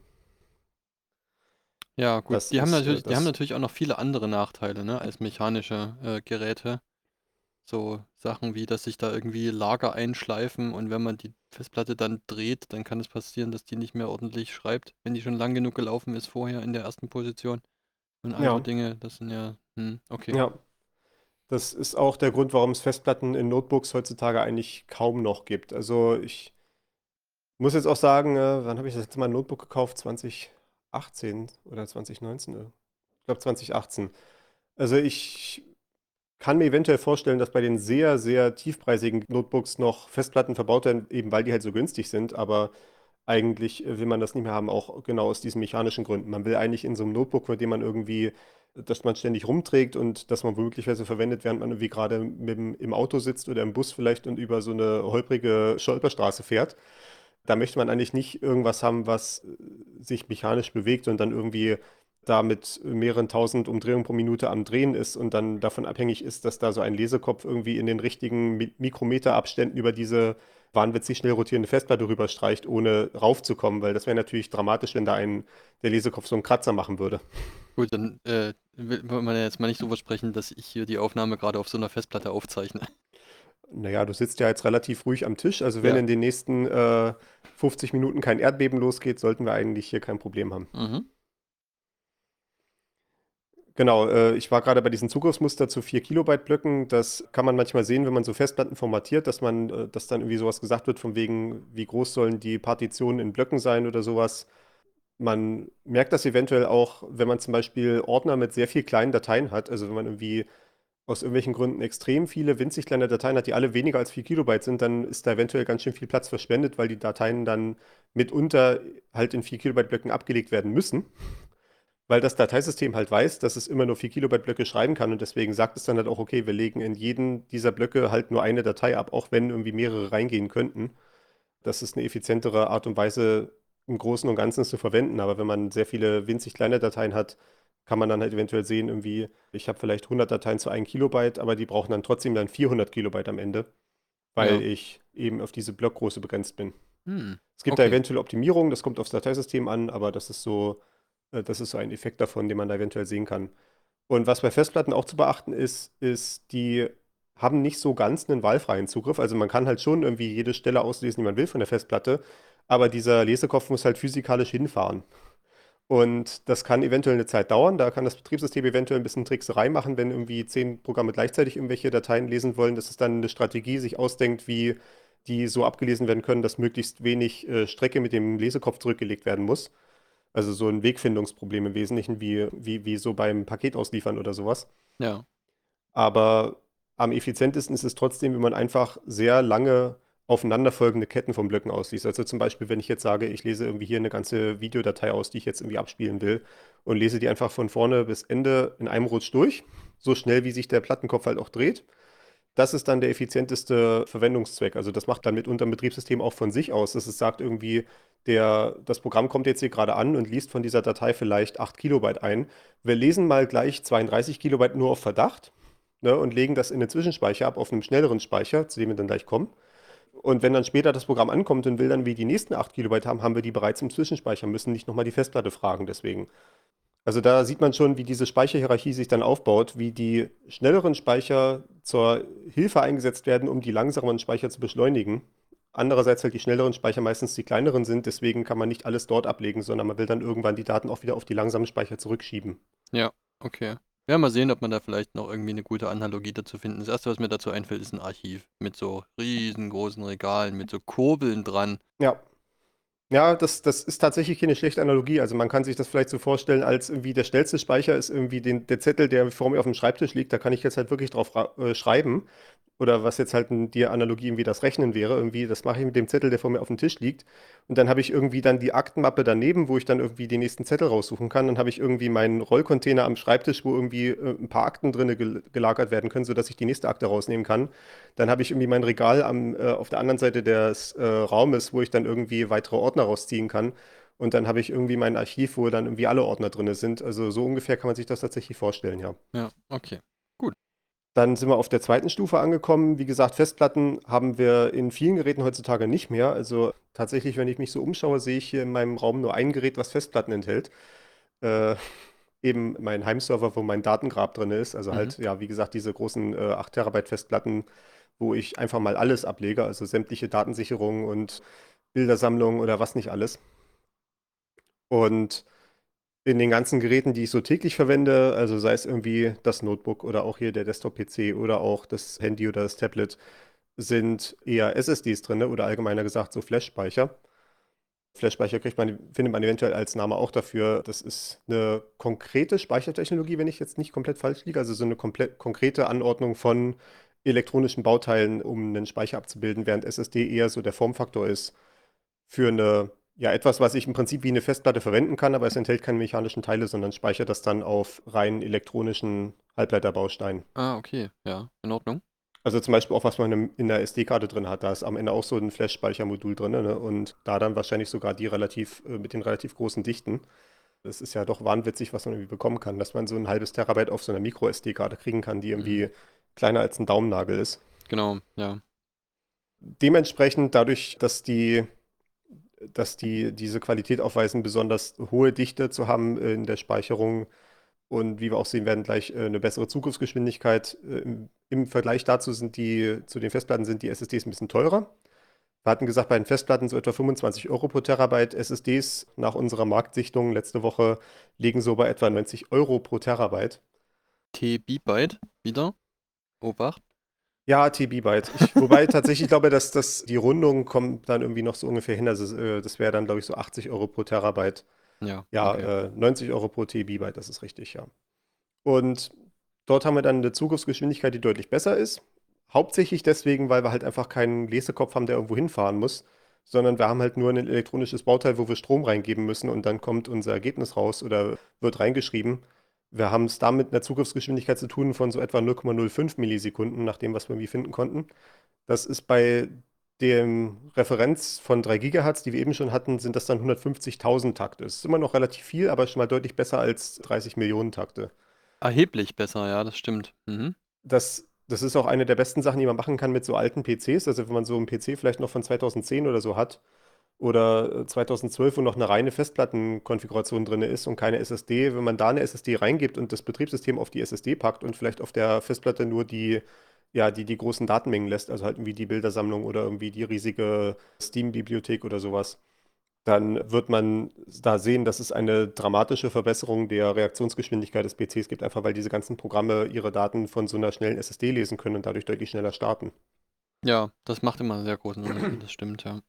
Ja, gut. Das Die haben ist das. natürlich auch noch viele andere Nachteile, ne, als mechanische Geräte. So Sachen wie, dass sich da irgendwie Lager einschleifen und wenn man die Festplatte dann dreht, dann kann es passieren, dass die nicht mehr ordentlich schreibt, wenn die schon lang genug gelaufen ist vorher in der ersten Position. Und all so Ja, Dinge, das sind ja, okay. ja. Das ist auch der Grund, warum es Festplatten in Notebooks heutzutage eigentlich kaum noch gibt. Also ich muss jetzt auch sagen, wann habe ich das letzte Mal ein Notebook gekauft? 2018 oder 2019? Ich glaube 2018. Also ich kann mir eventuell vorstellen, dass bei den sehr, sehr tiefpreisigen Notebooks noch Festplatten verbaut werden, eben weil die halt so günstig sind. Aber eigentlich will man das nicht mehr haben, auch genau aus diesen mechanischen Gründen. Man will eigentlich in so einem Notebook, mit dem man irgendwie, dass man ständig rumträgt und dass man womöglicherweise verwendet, während man irgendwie gerade im Auto sitzt oder im Bus vielleicht und über so eine holprige Stolperstraße fährt. Da möchte man eigentlich nicht irgendwas haben, was sich mechanisch bewegt und dann irgendwie da mit mehreren tausend Umdrehungen pro Minute am Drehen ist und dann davon abhängig ist, dass da so ein Lesekopf irgendwie in den richtigen Mikrometerabständen über diese wahnwitzig schnell rotierende Festplatte rüberstreicht, ohne raufzukommen, weil das wäre natürlich dramatisch, wenn der Lesekopf so einen Kratzer machen würde. Gut, dann will man ja jetzt mal nicht drüber sprechen, dass ich hier die Aufnahme gerade auf so einer Festplatte aufzeichne. Naja, du sitzt ja jetzt relativ ruhig am Tisch, also wenn Ja. in den nächsten 50 Minuten kein Erdbeben losgeht, sollten wir eigentlich hier kein Problem haben. Mhm. Genau, ich war gerade bei diesen Zugriffsmuster zu 4 Kilobyte Blöcken. Das kann man manchmal sehen, wenn man so Festplatten formatiert, dass dann irgendwie sowas gesagt wird, von wegen, wie groß sollen die Partitionen in Blöcken sein oder sowas. Man merkt das eventuell auch, wenn man zum Beispiel Ordner mit sehr viel kleinen Dateien hat. Also wenn man irgendwie aus irgendwelchen Gründen extrem viele winzig kleine Dateien hat, die alle weniger als 4 Kilobyte sind, dann ist da eventuell ganz schön viel Platz verschwendet, weil die Dateien dann mitunter halt in 4 Kilobyte Blöcken abgelegt werden müssen. weil das Dateisystem halt weiß, dass es immer nur 4 Kilobyte Blöcke schreiben kann und deswegen sagt es dann halt auch, okay, wir legen in jeden dieser Blöcke halt nur eine Datei ab, auch wenn irgendwie mehrere reingehen könnten. Das ist eine effizientere Art und Weise, im Großen und Ganzen es zu verwenden. Aber wenn man sehr viele winzig kleine Dateien hat, kann man dann halt eventuell sehen, irgendwie, ich habe vielleicht 100 Dateien zu 1 Kilobyte, aber die brauchen dann trotzdem dann 400 Kilobyte am Ende, weil Ja. ich eben auf diese Blockgröße begrenzt bin. Hm. Es gibt da Okay. eventuell Optimierungen, das kommt aufs Dateisystem an, aber das ist so ein Effekt davon, den man da eventuell sehen kann. Und was bei Festplatten auch zu beachten ist, die haben nicht so ganz einen wahlfreien Zugriff. Also man kann halt schon irgendwie jede Stelle auslesen, die man will von der Festplatte, aber dieser Lesekopf muss halt physikalisch hinfahren. Und das kann eventuell eine Zeit dauern. Da kann das Betriebssystem eventuell ein bisschen Trickserei machen, wenn irgendwie 10 Programme gleichzeitig irgendwelche Dateien lesen wollen. Das ist dann eine Strategie, sich ausdenkt, wie die so abgelesen werden können, dass möglichst wenig Strecke mit dem Lesekopf zurückgelegt werden muss. Also so ein Wegfindungsproblem im Wesentlichen, wie so beim Paketausliefern oder sowas. Ja. Aber am effizientesten ist es trotzdem, wenn man einfach sehr lange aufeinanderfolgende Ketten von Blöcken ausliest. Also zum Beispiel, wenn ich jetzt sage, ich lese irgendwie hier eine ganze Videodatei aus, die ich jetzt irgendwie abspielen will und lese die einfach von vorne bis Ende in einem Rutsch durch, so schnell wie sich der Plattenkopf halt auch dreht. Das ist dann der effizienteste Verwendungszweck. Also das macht dann mitunter ein Betriebssystem auch von sich aus, dass es sagt irgendwie, das Programm kommt jetzt hier gerade an und liest von dieser Datei vielleicht 8 Kilobyte ein. Wir lesen mal gleich 32 Kilobyte nur auf Verdacht, ne, und legen das in den Zwischenspeicher ab auf einem schnelleren Speicher, zu dem wir dann gleich kommen. Und wenn dann später das Programm ankommt und will dann wie die nächsten 8 Kilobyte haben, haben wir die bereits im Zwischenspeicher, müssen nicht nochmal die Festplatte fragen deswegen. Also da sieht man schon, wie diese Speicherhierarchie sich dann aufbaut, wie die schnelleren Speicher zur Hilfe eingesetzt werden, um die langsameren Speicher zu beschleunigen. Andererseits halt die schnelleren Speicher meistens die kleineren sind, deswegen kann man nicht alles dort ablegen, sondern man will dann irgendwann die Daten auch wieder auf die langsamen Speicher zurückschieben. Ja. Okay. Ja, mal sehen, ob man da vielleicht noch irgendwie eine gute Analogie dazu finden. Das erste, was mir dazu einfällt, ist ein Archiv mit so riesengroßen Regalen, mit so Kurbeln dran. Ja. Ja, das ist tatsächlich keine schlechte Analogie. Also man kann sich das vielleicht so vorstellen, als irgendwie der schnellste Speicher ist irgendwie der Zettel, der vor mir auf dem Schreibtisch liegt. Da kann ich jetzt halt wirklich drauf schreiben. Oder was jetzt halt die Analogie irgendwie das Rechnen wäre. Irgendwie, das mache ich mit dem Zettel, der vor mir auf dem Tisch liegt. Und dann habe ich irgendwie dann die Aktenmappe daneben, wo ich dann irgendwie den nächsten Zettel raussuchen kann. Dann habe ich irgendwie meinen Rollcontainer am Schreibtisch, wo irgendwie ein paar Akten drin gelagert werden können, sodass ich die nächste Akte rausnehmen kann. Dann habe ich irgendwie mein Regal auf der anderen Seite des Raumes, wo ich dann irgendwie weitere Ordner rausziehen kann. Und dann habe ich irgendwie mein Archiv, wo dann irgendwie alle Ordner drin sind. Also so ungefähr kann man sich das tatsächlich vorstellen, ja. Ja, okay. Gut. Dann sind wir auf der zweiten Stufe angekommen. Wie gesagt, Festplatten haben wir in vielen Geräten heutzutage nicht mehr. Also tatsächlich, wenn ich mich so umschaue, sehe ich hier in meinem Raum nur ein Gerät, was Festplatten enthält. Äh, Eben mein Heimserver, wo mein Datengrab drin ist. Also Mhm. halt, ja, wie gesagt, diese großen 8 Terabyte Festplatten, wo ich einfach mal alles ablege, also sämtliche Datensicherungen und Bildersammlungen oder was nicht alles. Und in den ganzen Geräten, die ich so täglich verwende, also sei es irgendwie das Notebook oder auch hier der Desktop-PC oder auch das Handy oder das Tablet, sind eher SSDs drin oder allgemeiner gesagt so Flash-Speicher. Flash-Speicher findet man eventuell als Name auch dafür. Das ist eine konkrete Speichertechnologie, wenn ich jetzt nicht komplett falsch liege. Also so eine komplett konkrete Anordnung von elektronischen Bauteilen, um einen Speicher abzubilden, während SSD eher so der Formfaktor ist für ja, etwas, was ich im Prinzip wie eine Festplatte verwenden kann, aber es enthält keine mechanischen Teile, sondern speichert das dann auf rein elektronischen Halbleiterbausteinen. Ah, okay. Ja, in Ordnung. Also zum Beispiel auch, was man in der SD-Karte drin hat. Da ist am Ende auch so ein Flash-Speichermodul drin, ne? Und da dann wahrscheinlich sogar mit den relativ großen Dichten. Das ist ja doch wahnwitzig, was man irgendwie bekommen kann, dass man so ein halbes Terabyte auf so einer Micro-SD-Karte kriegen kann, die Mhm. irgendwie kleiner als ein Daumennagel ist. Genau, ja. Dementsprechend, dadurch, dass die diese Qualität aufweisen, besonders hohe Dichte zu haben in der Speicherung und wie wir auch sehen werden, gleich eine bessere Zugriffsgeschwindigkeit. Im Vergleich dazu zu den Festplatten sind die SSDs ein bisschen teurer. Wir hatten gesagt, bei den Festplatten so etwa 25 Euro pro Terabyte. SSDs nach unserer Marktsichtung letzte Woche liegen so bei etwa 90 Euro pro Terabyte. T-Byte wieder. Obacht. Ja, TB-Byte. Wobei tatsächlich glaube, dass die Rundung kommt dann irgendwie noch so ungefähr hin. Also das wäre dann, glaube ich, so 80 Euro pro Terabyte. Ja, Ja, okay. 90 Euro pro TB-Byte, das ist richtig, ja. Und dort haben wir dann eine Zugriffsgeschwindigkeit, die deutlich besser ist. Hauptsächlich deswegen, weil wir halt einfach keinen Lesekopf haben, der irgendwo hinfahren muss, sondern wir haben halt nur ein elektronisches Bauteil, wo wir Strom reingeben müssen und dann kommt unser Ergebnis raus oder wird reingeschrieben. Wir haben es da mit einer Zugriffsgeschwindigkeit zu tun von so etwa 0,05 Millisekunden, nach dem, was wir irgendwie finden konnten. Das ist bei dem Referenz von 3 Gigahertz, die wir eben schon hatten, sind das dann 150.000 Takte. Das ist immer noch relativ viel, aber schon mal deutlich besser als 30 Millionen Takte. Erheblich besser, ja, das stimmt. Mhm. Das ist auch eine der besten Sachen, die man machen kann mit so alten PCs. Also wenn man so einen PC vielleicht noch von 2010 oder so hat oder 2012, wo noch eine reine Festplattenkonfiguration drin ist und keine SSD, wenn man da eine SSD reingibt und das Betriebssystem auf die SSD packt und vielleicht auf der Festplatte nur die großen Datenmengen lässt, also halt irgendwie die Bildersammlung oder irgendwie die riesige Steam-Bibliothek oder sowas, dann wird man da sehen, dass es eine dramatische Verbesserung der Reaktionsgeschwindigkeit des PCs gibt, einfach weil diese ganzen Programme ihre Daten von so einer schnellen SSD lesen können und dadurch deutlich schneller starten. Ja, das macht immer einen sehr großen Unterschied, das stimmt, ja.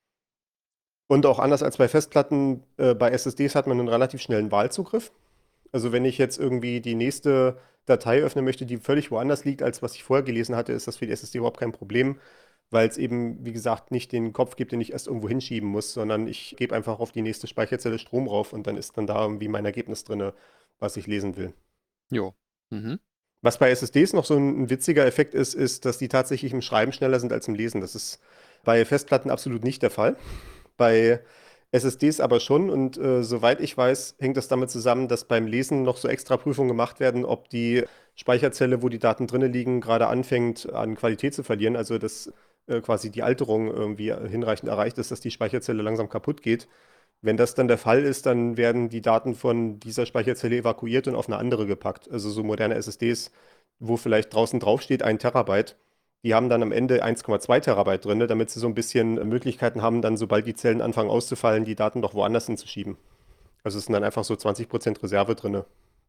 Und auch anders als bei Festplatten, bei SSDs hat man einen relativ schnellen Wahlzugriff. Also wenn ich jetzt irgendwie die nächste Datei öffnen möchte, die völlig woanders liegt, als was ich vorher gelesen hatte, ist das für die SSD überhaupt kein Problem, weil es eben, wie gesagt, nicht den Kopf gibt, den ich erst irgendwo hinschieben muss, sondern ich gebe einfach auf die nächste Speicherzelle Strom rauf und dann ist dann da irgendwie mein Ergebnis drin, was ich lesen will. Jo. Mhm. Was bei SSDs noch so ein witziger Effekt ist, dass die tatsächlich im Schreiben schneller sind als im Lesen. Das ist bei Festplatten absolut nicht der Fall. Bei SSDs aber schon und soweit ich weiß, hängt das damit zusammen, dass beim Lesen noch so extra Prüfungen gemacht werden, ob die Speicherzelle, wo die Daten drin liegen, gerade anfängt an Qualität zu verlieren, also dass quasi die Alterung irgendwie hinreichend erreicht ist, dass die Speicherzelle langsam kaputt geht. Wenn das dann der Fall ist, dann werden die Daten von dieser Speicherzelle evakuiert und auf eine andere gepackt. Also so moderne SSDs, wo vielleicht draußen draufsteht 1 Terabyte, die haben dann am Ende 1,2 Terabyte drin, damit sie so ein bisschen Möglichkeiten haben, dann, sobald die Zellen anfangen auszufallen, die Daten doch woanders hinzuschieben. Also es sind dann einfach so 20% Reserve drin.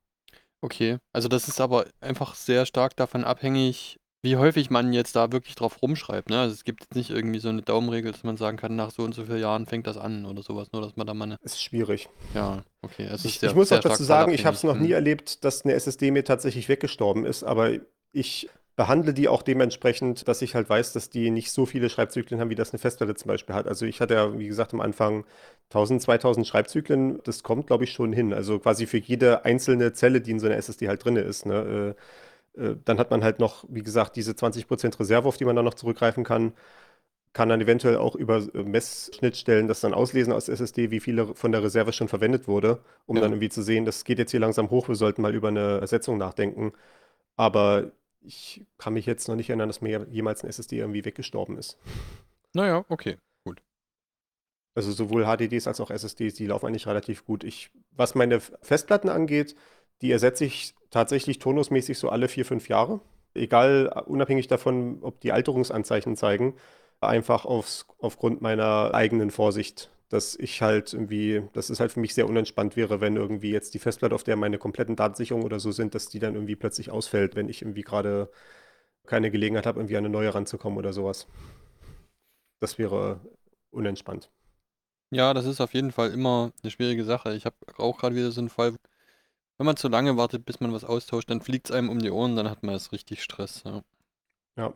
Okay, also das ist aber einfach sehr stark davon abhängig, wie häufig man jetzt da wirklich drauf rumschreibt, ne? Also es gibt jetzt nicht irgendwie so eine Daumenregel, dass man sagen kann, nach so und so vielen Jahren fängt das an oder sowas, nur dass man da mal eine. Ist schwierig. Ja, okay, es ist Ich sehr, muss auch sehr stark dazu sagen, ich habe es fallabhängig. noch nie erlebt, dass eine SSD mir tatsächlich weggestorben ist, aber ich behandle die auch dementsprechend, dass ich halt weiß, dass die nicht so viele Schreibzyklen haben, wie das eine Festplatte zum Beispiel hat. Also ich hatte ja, wie gesagt, am Anfang 1000, 2000 Schreibzyklen. Das kommt, glaube ich, schon hin. Also quasi für jede einzelne Zelle, die in so einer SSD halt drin ist. Ne? Dann hat man halt noch, wie gesagt, diese 20% Reserve, auf die man dann noch zurückgreifen kann dann eventuell auch über Messschnittstellen das dann auslesen aus SSD, wie viele von der Reserve schon verwendet wurde, um dann Ja. irgendwie zu sehen, das geht jetzt hier langsam hoch, wir sollten mal über eine Ersetzung nachdenken. Aber ich kann mich jetzt noch nicht erinnern, dass mir jemals ein SSD irgendwie weggestorben ist. Naja, okay, gut. Also sowohl HDDs als auch SSDs, die laufen eigentlich relativ gut. Was meine Festplatten angeht, die ersetze ich tatsächlich turnusmäßig so alle 4, 5 Jahre. Egal, unabhängig davon, ob die Alterungsanzeichen zeigen, einfach aufgrund meiner eigenen Vorsicht, dass ich halt irgendwie, dass es halt für mich sehr unentspannt wäre, wenn irgendwie jetzt die Festplatte, auf der meine kompletten Datensicherungen oder so sind, dass die dann irgendwie plötzlich ausfällt, wenn ich irgendwie gerade keine Gelegenheit habe, irgendwie an eine neue ranzukommen oder sowas. Das wäre unentspannt. Ja, das ist auf jeden Fall immer eine schwierige Sache. Ich habe auch gerade wieder so einen Fall, wenn man zu lange wartet, bis man was austauscht, dann fliegt es einem um die Ohren, dann hat man jetzt richtig Stress. Ja. Ja.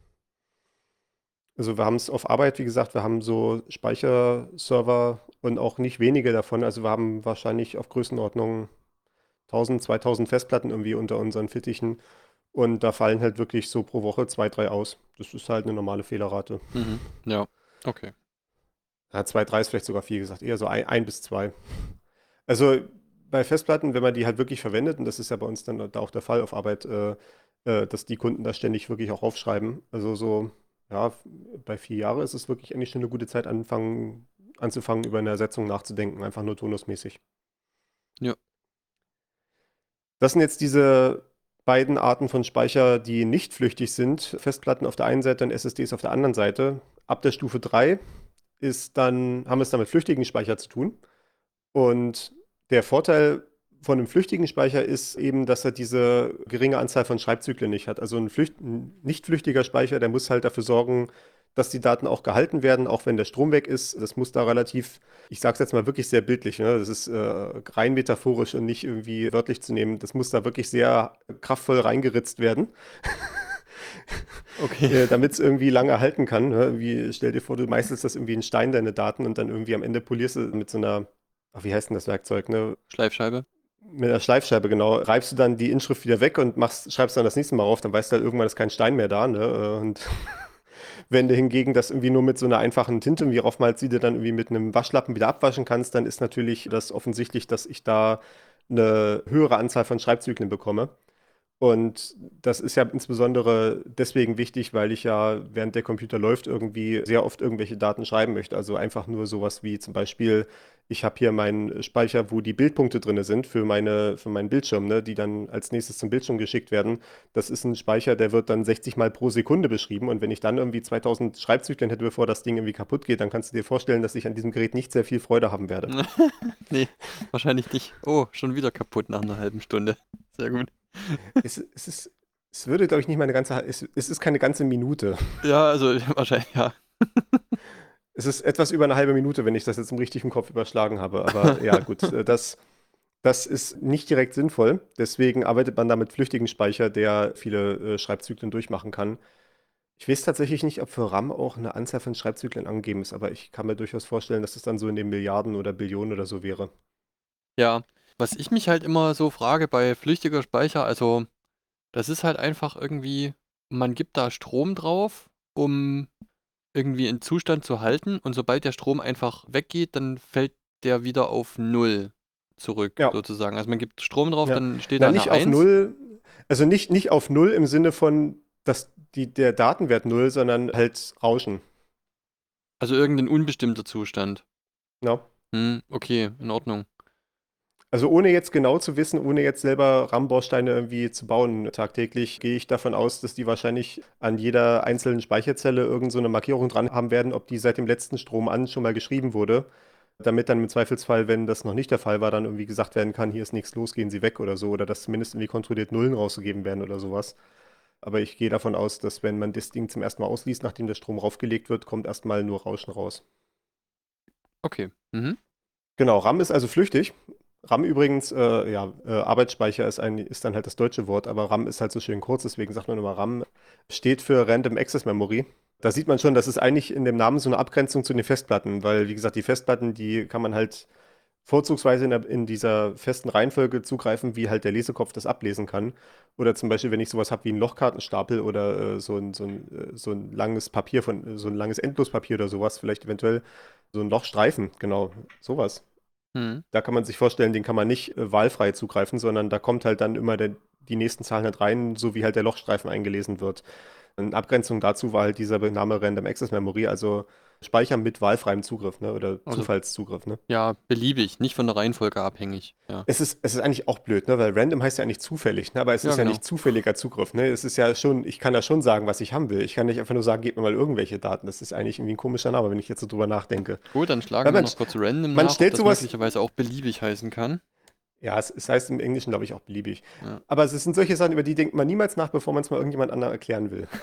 Also wir haben es auf Arbeit, wie gesagt, wir haben so Speicherserver und auch nicht wenige davon. Also wir haben wahrscheinlich auf Größenordnung 1000, 2000 Festplatten irgendwie unter unseren Fittichen. Und da fallen halt wirklich so pro Woche 2, 3 aus. Das ist halt eine normale Fehlerrate. Mhm. Ja, okay. Ja, 2, 3 ist vielleicht sogar viel gesagt, eher so 1 bis 2. Also bei Festplatten, wenn man die halt wirklich verwendet, und das ist ja bei uns dann da auch der Fall auf Arbeit, dass die Kunden da ständig wirklich auch aufschreiben. Also so, ja, bei 4 Jahren ist es wirklich eigentlich schon eine gute Zeit, anzufangen, über eine Ersetzung nachzudenken, einfach nur turnusmäßig. Ja. Das sind jetzt diese beiden Arten von Speicher, die nicht flüchtig sind. Festplatten auf der einen Seite und SSDs auf der anderen Seite. Ab der Stufe 3 haben wir es dann mit flüchtigen Speicher zu tun. Und der Vorteil von einem flüchtigen Speicher ist eben, dass er diese geringe Anzahl von Schreibzyklen nicht hat. Also ein nicht flüchtiger Speicher, der muss halt dafür sorgen, dass die Daten auch gehalten werden, auch wenn der Strom weg ist. Das muss da relativ, ich sage es jetzt mal wirklich sehr bildlich, ne? Das ist rein metaphorisch und nicht irgendwie wörtlich zu nehmen. Das muss da wirklich sehr kraftvoll reingeritzt werden. Okay. damit es irgendwie lange halten kann. Ne? Stell dir vor, du meißelst das irgendwie in Stein, deine Daten, und dann irgendwie am Ende polierst du mit so einer, ach, wie heißt denn das Werkzeug, ne? Schleifscheibe. Mit einer Schleifscheibe, genau. Reibst du dann die Inschrift wieder weg und schreibst dann das nächste Mal rauf, dann weißt du halt irgendwann, ist kein Stein mehr da, ne? Und wenn du hingegen das irgendwie nur mit so einer einfachen Tinte irgendwie raufmalst, die du dann irgendwie mit einem Waschlappen wieder abwaschen kannst, dann ist natürlich das offensichtlich, dass ich da eine höhere Anzahl von Schreibzyklen bekomme. Und das ist ja insbesondere deswegen wichtig, weil ich ja, während der Computer läuft, irgendwie sehr oft irgendwelche Daten schreiben möchte. Also einfach nur sowas wie zum Beispiel, ich habe hier meinen Speicher, wo die Bildpunkte drin sind für meinen Bildschirm, ne, die dann als nächstes zum Bildschirm geschickt werden. Das ist ein Speicher, der wird dann 60 Mal pro Sekunde beschrieben. Und wenn ich dann irgendwie 2000 Schreibzyklen hätte, bevor das Ding irgendwie kaputt geht, dann kannst du dir vorstellen, dass ich an diesem Gerät nicht sehr viel Freude haben werde. Nee, wahrscheinlich nicht. Oh, schon wieder kaputt nach einer halben Stunde. Sehr gut. Es würde, glaube ich, nicht mal eine ganze, es ist keine ganze Minute. Ja, also wahrscheinlich, ja. Es ist etwas über eine halbe Minute, wenn ich das jetzt im richtigen Kopf überschlagen habe. Aber ja, gut, das ist nicht direkt sinnvoll. Deswegen arbeitet man da mit flüchtigen Speicher, der viele Schreibzyklen durchmachen kann. Ich weiß tatsächlich nicht, ob für RAM auch eine Anzahl von Schreibzyklen angegeben ist, aber ich kann mir durchaus vorstellen, dass es dann so in den Milliarden oder Billionen oder so wäre. Ja, was ich mich halt immer so frage bei flüchtiger Speicher, also das ist halt einfach irgendwie, man gibt da Strom drauf, um irgendwie einen Zustand zu halten und sobald der Strom einfach weggeht, dann fällt der wieder auf Null zurück, Ja, sozusagen. Also man gibt Strom drauf, ja. dann steht Na, da eine nicht auf 1. Null, also nicht auf Null im Sinne von, dass der Datenwert Null, sondern halt Rauschen. Also irgendein unbestimmter Zustand. Ja. Okay, in Ordnung. Also ohne jetzt genau zu wissen, ohne jetzt selber RAM-Bausteine irgendwie zu bauen tagtäglich, gehe ich davon aus, dass die wahrscheinlich an jeder einzelnen Speicherzelle irgend so eine Markierung dran haben werden, ob die seit dem letzten Strom an schon mal geschrieben wurde, damit dann im Zweifelsfall, wenn das noch nicht der Fall war, dann irgendwie gesagt werden kann, hier ist nichts los, gehen Sie weg oder so, oder dass zumindest irgendwie kontrolliert Nullen rausgegeben werden oder sowas. Aber ich gehe davon aus, dass wenn man das Ding zum ersten Mal ausliest, nachdem der Strom raufgelegt wird, kommt erstmal nur Rauschen raus. Okay. Mhm. Genau, RAM ist also flüchtig. RAM übrigens, Arbeitsspeicher ist dann halt das deutsche Wort, aber RAM ist halt so schön kurz, deswegen sagt man immer RAM. Steht für Random Access Memory. Da sieht man schon, das ist eigentlich in dem Namen so eine Abgrenzung zu den Festplatten, weil, wie gesagt, die Festplatten, die kann man halt vorzugsweise in dieser festen Reihenfolge zugreifen, wie halt der Lesekopf das ablesen kann. Oder zum Beispiel, wenn ich sowas habe wie einen Lochkartenstapel oder so ein langes Papier so ein langes Endlospapier oder sowas, vielleicht eventuell so ein Lochstreifen, genau, sowas. Mhm. Da kann man sich vorstellen, den kann man nicht wahlfrei zugreifen, sondern da kommt halt dann immer die nächsten Zahlen halt rein, so wie halt der Lochstreifen eingelesen wird. In Abgrenzung dazu war halt dieser Name Random Access Memory, also Speichern mit wahlfreiem Zugriff, ne, oder Also Zufallszugriff, ne. ja, beliebig, nicht von der Reihenfolge abhängig. Ja. Es ist eigentlich auch blöd, ne, weil random heißt ja eigentlich zufällig, ne, aber es Ja, ist ja genau. nicht zufälliger Zugriff, ne. Es ist ja schon, ich kann da schon sagen, was ich haben will. Ich kann nicht einfach nur sagen, gib mir mal irgendwelche Daten. Das ist eigentlich irgendwie ein komischer Name, wenn ich jetzt so drüber nachdenke. Gut, dann Weil schlagen wir noch kurz random man nach, ob stellt das sowas, möglicherweise auch beliebig heißen kann. ja, es heißt im Englischen, glaube ich, auch beliebig. Ja. Aber es sind solche Sachen, über die denkt man niemals nach, bevor man es mal irgendjemand anderem erklären will.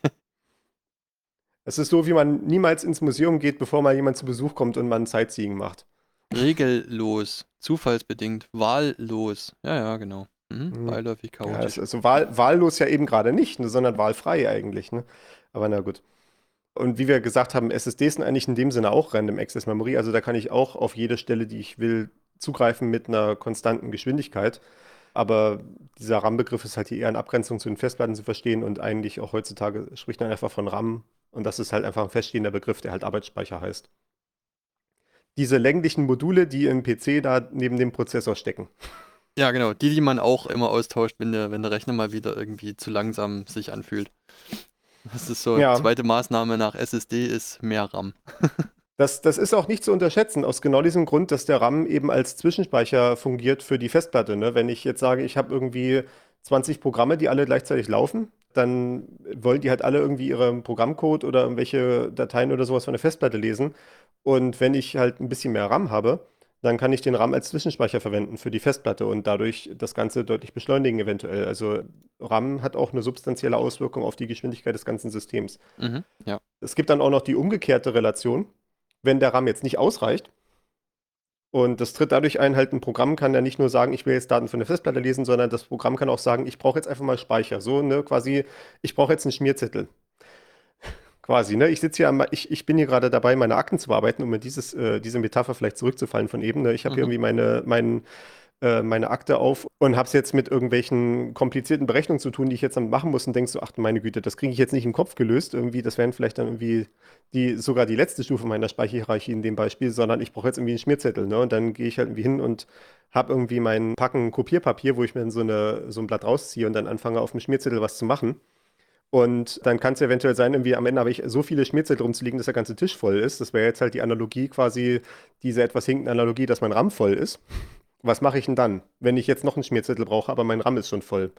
Es ist so, wie man niemals ins Museum geht, bevor mal jemand zu Besuch kommt und man Sightseeing macht. Regellos, zufallsbedingt, wahllos. Ja, ja, genau. Mhm. Beiläufig Ja, chaotisch. also wahllos ja eben gerade nicht, ne, sondern wahlfrei eigentlich. Ne? Aber na gut. Und wie wir gesagt haben, SSDs sind eigentlich in dem Sinne auch Random Access Memory. Also da kann ich auch auf jede Stelle, die ich will, zugreifen mit einer konstanten Geschwindigkeit. Aber dieser RAM-Begriff ist halt hier eher in Abgrenzung zu den Festplatten zu verstehen und eigentlich auch heutzutage spricht man einfach von RAM. Und das ist halt einfach ein feststehender Begriff, der halt Arbeitsspeicher heißt. Diese länglichen Module, die im PC da neben dem Prozessor stecken. Ja, genau. Die man auch immer austauscht, wenn der Rechner mal wieder irgendwie zu langsam sich anfühlt. Das ist so, Ja, zweite Maßnahme nach SSD ist mehr RAM. das ist auch nicht zu unterschätzen, aus genau diesem Grund, dass der RAM eben als Zwischenspeicher fungiert für die Festplatte. Ne? Wenn ich jetzt sage, ich habe irgendwie 20 Programme, die alle gleichzeitig laufen, dann wollen die halt alle irgendwie ihren Programmcode oder irgendwelche Dateien oder sowas von der Festplatte lesen. Und wenn ich halt ein bisschen mehr RAM habe, dann kann ich den RAM als Zwischenspeicher verwenden für die Festplatte und dadurch das Ganze deutlich beschleunigen eventuell. Also RAM hat auch eine substanzielle Auswirkung auf die Geschwindigkeit des ganzen Systems. Ja. Es gibt dann auch noch die umgekehrte Relation. Wenn der RAM jetzt nicht ausreicht, und das tritt dadurch ein, halt ein Programm kann ja nicht nur sagen, ich will jetzt Daten von der Festplatte lesen, sondern das Programm kann auch sagen, ich brauche jetzt einfach mal Speicher. So, ne, quasi, ich brauche jetzt einen Schmierzettel. quasi, ne? Ich bin hier gerade dabei, meine Akten zu bearbeiten, um in diese Metapher vielleicht zurückzufallen von eben. Ne? Ich habe hier Mhm. irgendwie meine Akte auf und habe es jetzt mit irgendwelchen komplizierten Berechnungen zu tun, die ich jetzt damit machen muss und denkst so, ach du meine Güte, das kriege ich jetzt nicht im Kopf gelöst. Irgendwie, das wären vielleicht dann irgendwie sogar die letzte Stufe meiner Speicherhierarchie in dem Beispiel, sondern ich brauche jetzt irgendwie einen Schmierzettel, ne? Und dann gehe ich halt irgendwie hin und habe irgendwie mein Packen Kopierpapier, wo ich mir dann so ein Blatt rausziehe und dann anfange auf dem Schmierzettel was zu machen. Und dann kann es eventuell sein, irgendwie am Ende habe ich so viele Schmierzettel rumzuliegen, dass der ganze Tisch voll ist. Das wäre jetzt halt die Analogie quasi, diese etwas hinkende Analogie, dass mein RAM voll ist. Was mache ich denn dann, wenn ich jetzt noch einen Schmierzettel brauche, aber mein RAM ist schon voll?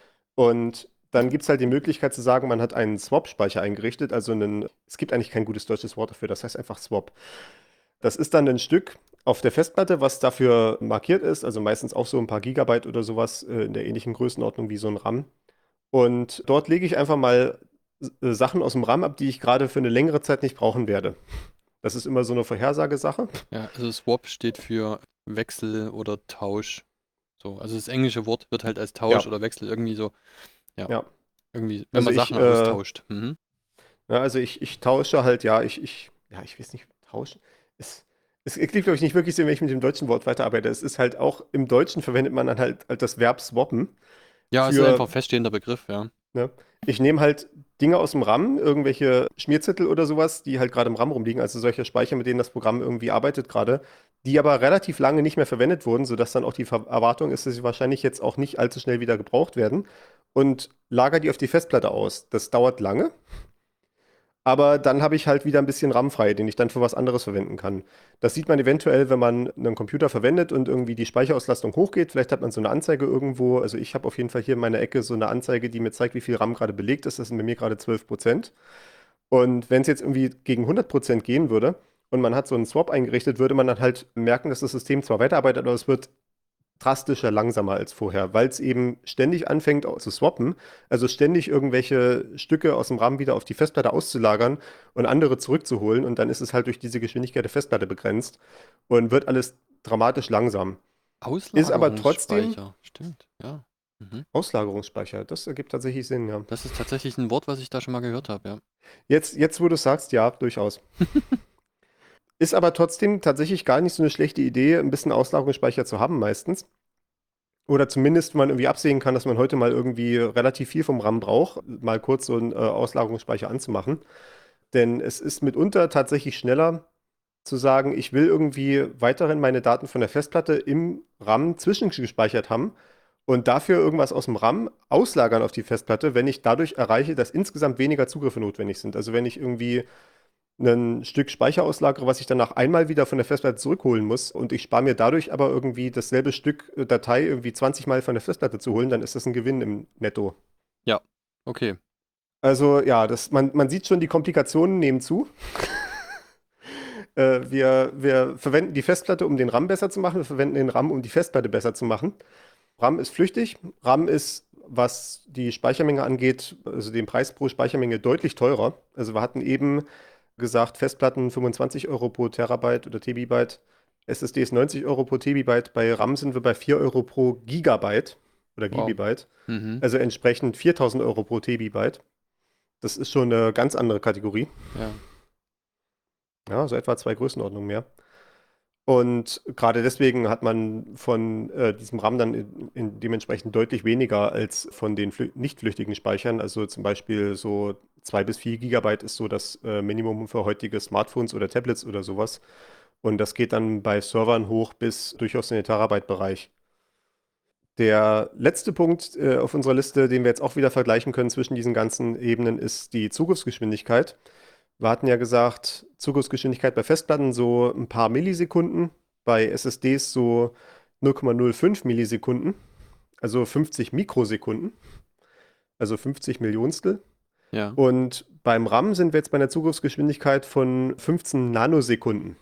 Und dann gibt es halt die Möglichkeit zu sagen, man hat einen Swap-Speicher eingerichtet, es gibt eigentlich kein gutes deutsches Wort dafür, das heißt einfach Swap. Das ist dann ein Stück auf der Festplatte, was dafür markiert ist, also meistens auch so ein paar Gigabyte oder sowas in der ähnlichen Größenordnung wie so ein RAM. Und dort lege ich einfach mal Sachen aus dem RAM ab, die ich gerade für eine längere Zeit nicht brauchen werde. Das ist immer so eine Vorhersagesache. Ja, also Swap steht für Wechsel oder Tausch. So, also das englische Wort wird halt als Tausch Ja, oder Wechsel irgendwie so, ja, ja. irgendwie, wenn Also man ich, Sachen austauscht. Mhm. ja, also ich tausche halt, ja, ich weiß nicht, tauschen. Es, es klingt, glaube ich, nicht wirklich so, wenn ich mit dem deutschen Wort weiterarbeite. Es ist halt auch, im Deutschen verwendet man dann halt das Verb swappen Ja, es ist einfach für, ein feststehender Begriff, ja. ne? Ich nehme halt Dinge aus dem RAM, irgendwelche Schmierzettel oder sowas, die halt gerade im RAM rumliegen, also solche Speicher, mit denen das Programm irgendwie arbeitet gerade, die aber relativ lange nicht mehr verwendet wurden, sodass dann auch die Erwartung ist, dass sie wahrscheinlich jetzt auch nicht allzu schnell wieder gebraucht werden und lager die auf die Festplatte aus. Das dauert lange. Aber dann habe ich halt wieder ein bisschen RAM frei, den ich dann für was anderes verwenden kann. Das sieht man eventuell, wenn man einen Computer verwendet und irgendwie die Speicherauslastung hochgeht. Vielleicht hat man so eine Anzeige irgendwo. Also ich habe auf jeden Fall hier in meiner Ecke so eine Anzeige, die mir zeigt, wie viel RAM gerade belegt ist. Das sind bei mir gerade 12%. Und wenn es jetzt irgendwie gegen 100% gehen würde und man hat so einen Swap eingerichtet, würde man dann halt merken, dass das System zwar weiterarbeitet, aber es wird drastischer langsamer als vorher, weil es eben ständig anfängt zu swappen, also ständig irgendwelche Stücke aus dem RAM wieder auf die Festplatte auszulagern und andere zurückzuholen und dann ist es halt durch diese Geschwindigkeit der Festplatte begrenzt und wird alles dramatisch langsam. Ist aber trotzdem Auslagerungsspeicher, stimmt, ja. Mhm. Auslagerungsspeicher, das ergibt tatsächlich Sinn, ja. Das ist tatsächlich ein Wort, was ich da schon mal gehört habe, ja. Jetzt, wo du es sagst, ja, durchaus. Ist aber trotzdem tatsächlich gar nicht so eine schlechte Idee, ein bisschen Auslagerungsspeicher zu haben meistens. Oder zumindest, wenn man irgendwie absehen kann, dass man heute mal irgendwie relativ viel vom RAM braucht, mal kurz so einen Auslagerungsspeicher anzumachen. Denn es ist mitunter tatsächlich schneller zu sagen, ich will irgendwie weiterhin meine Daten von der Festplatte im RAM zwischengespeichert haben und dafür irgendwas aus dem RAM auslagern auf die Festplatte, wenn ich dadurch erreiche, dass insgesamt weniger Zugriffe notwendig sind. Also wenn ich irgendwie ein Stück Speicher auslagere, was ich danach einmal wieder von der Festplatte zurückholen muss und ich spare mir dadurch aber irgendwie dasselbe Stück Datei irgendwie 20 Mal von der Festplatte zu holen, dann ist das ein Gewinn im Netto. Ja, okay. Also ja, man sieht schon, die Komplikationen nehmen zu. Wir verwenden die Festplatte, um den RAM besser zu machen. Wir verwenden den RAM, um die Festplatte besser zu machen. RAM ist flüchtig. RAM ist, was die Speichermenge angeht, also den Preis pro Speichermenge deutlich teurer. Also wir hatten eben gesagt, Festplatten 25 Euro pro Terabyte oder Tebibyte, SSDs 90 Euro pro Tebibyte. Bei RAM sind wir bei 4 Euro pro Gigabyte oder Wow. Gibibyte. Mhm. Also entsprechend 4000 Euro pro Tebibyte. Das ist schon eine ganz andere Kategorie. Ja. Ja, so etwa 2 Größenordnungen mehr. Und gerade deswegen hat man von diesem RAM dann dementsprechend deutlich weniger als von den nicht flüchtigen Speichern. Also zum Beispiel so 2 bis 4 Gigabyte ist so das Minimum für heutige Smartphones oder Tablets oder sowas. Und das geht dann bei Servern hoch bis durchaus in den Terabyte-Bereich. Der letzte Punkt auf unserer Liste, den wir jetzt auch wieder vergleichen können zwischen diesen ganzen Ebenen, ist die Zugriffsgeschwindigkeit. Wir hatten ja gesagt, Zugriffsgeschwindigkeit bei Festplatten so ein paar Millisekunden, bei SSDs so 0,05 Millisekunden, also 50 Mikrosekunden, also 50 Millionstel. Ja. Und beim RAM sind wir jetzt bei einer Zugriffsgeschwindigkeit von 15 Nanosekunden.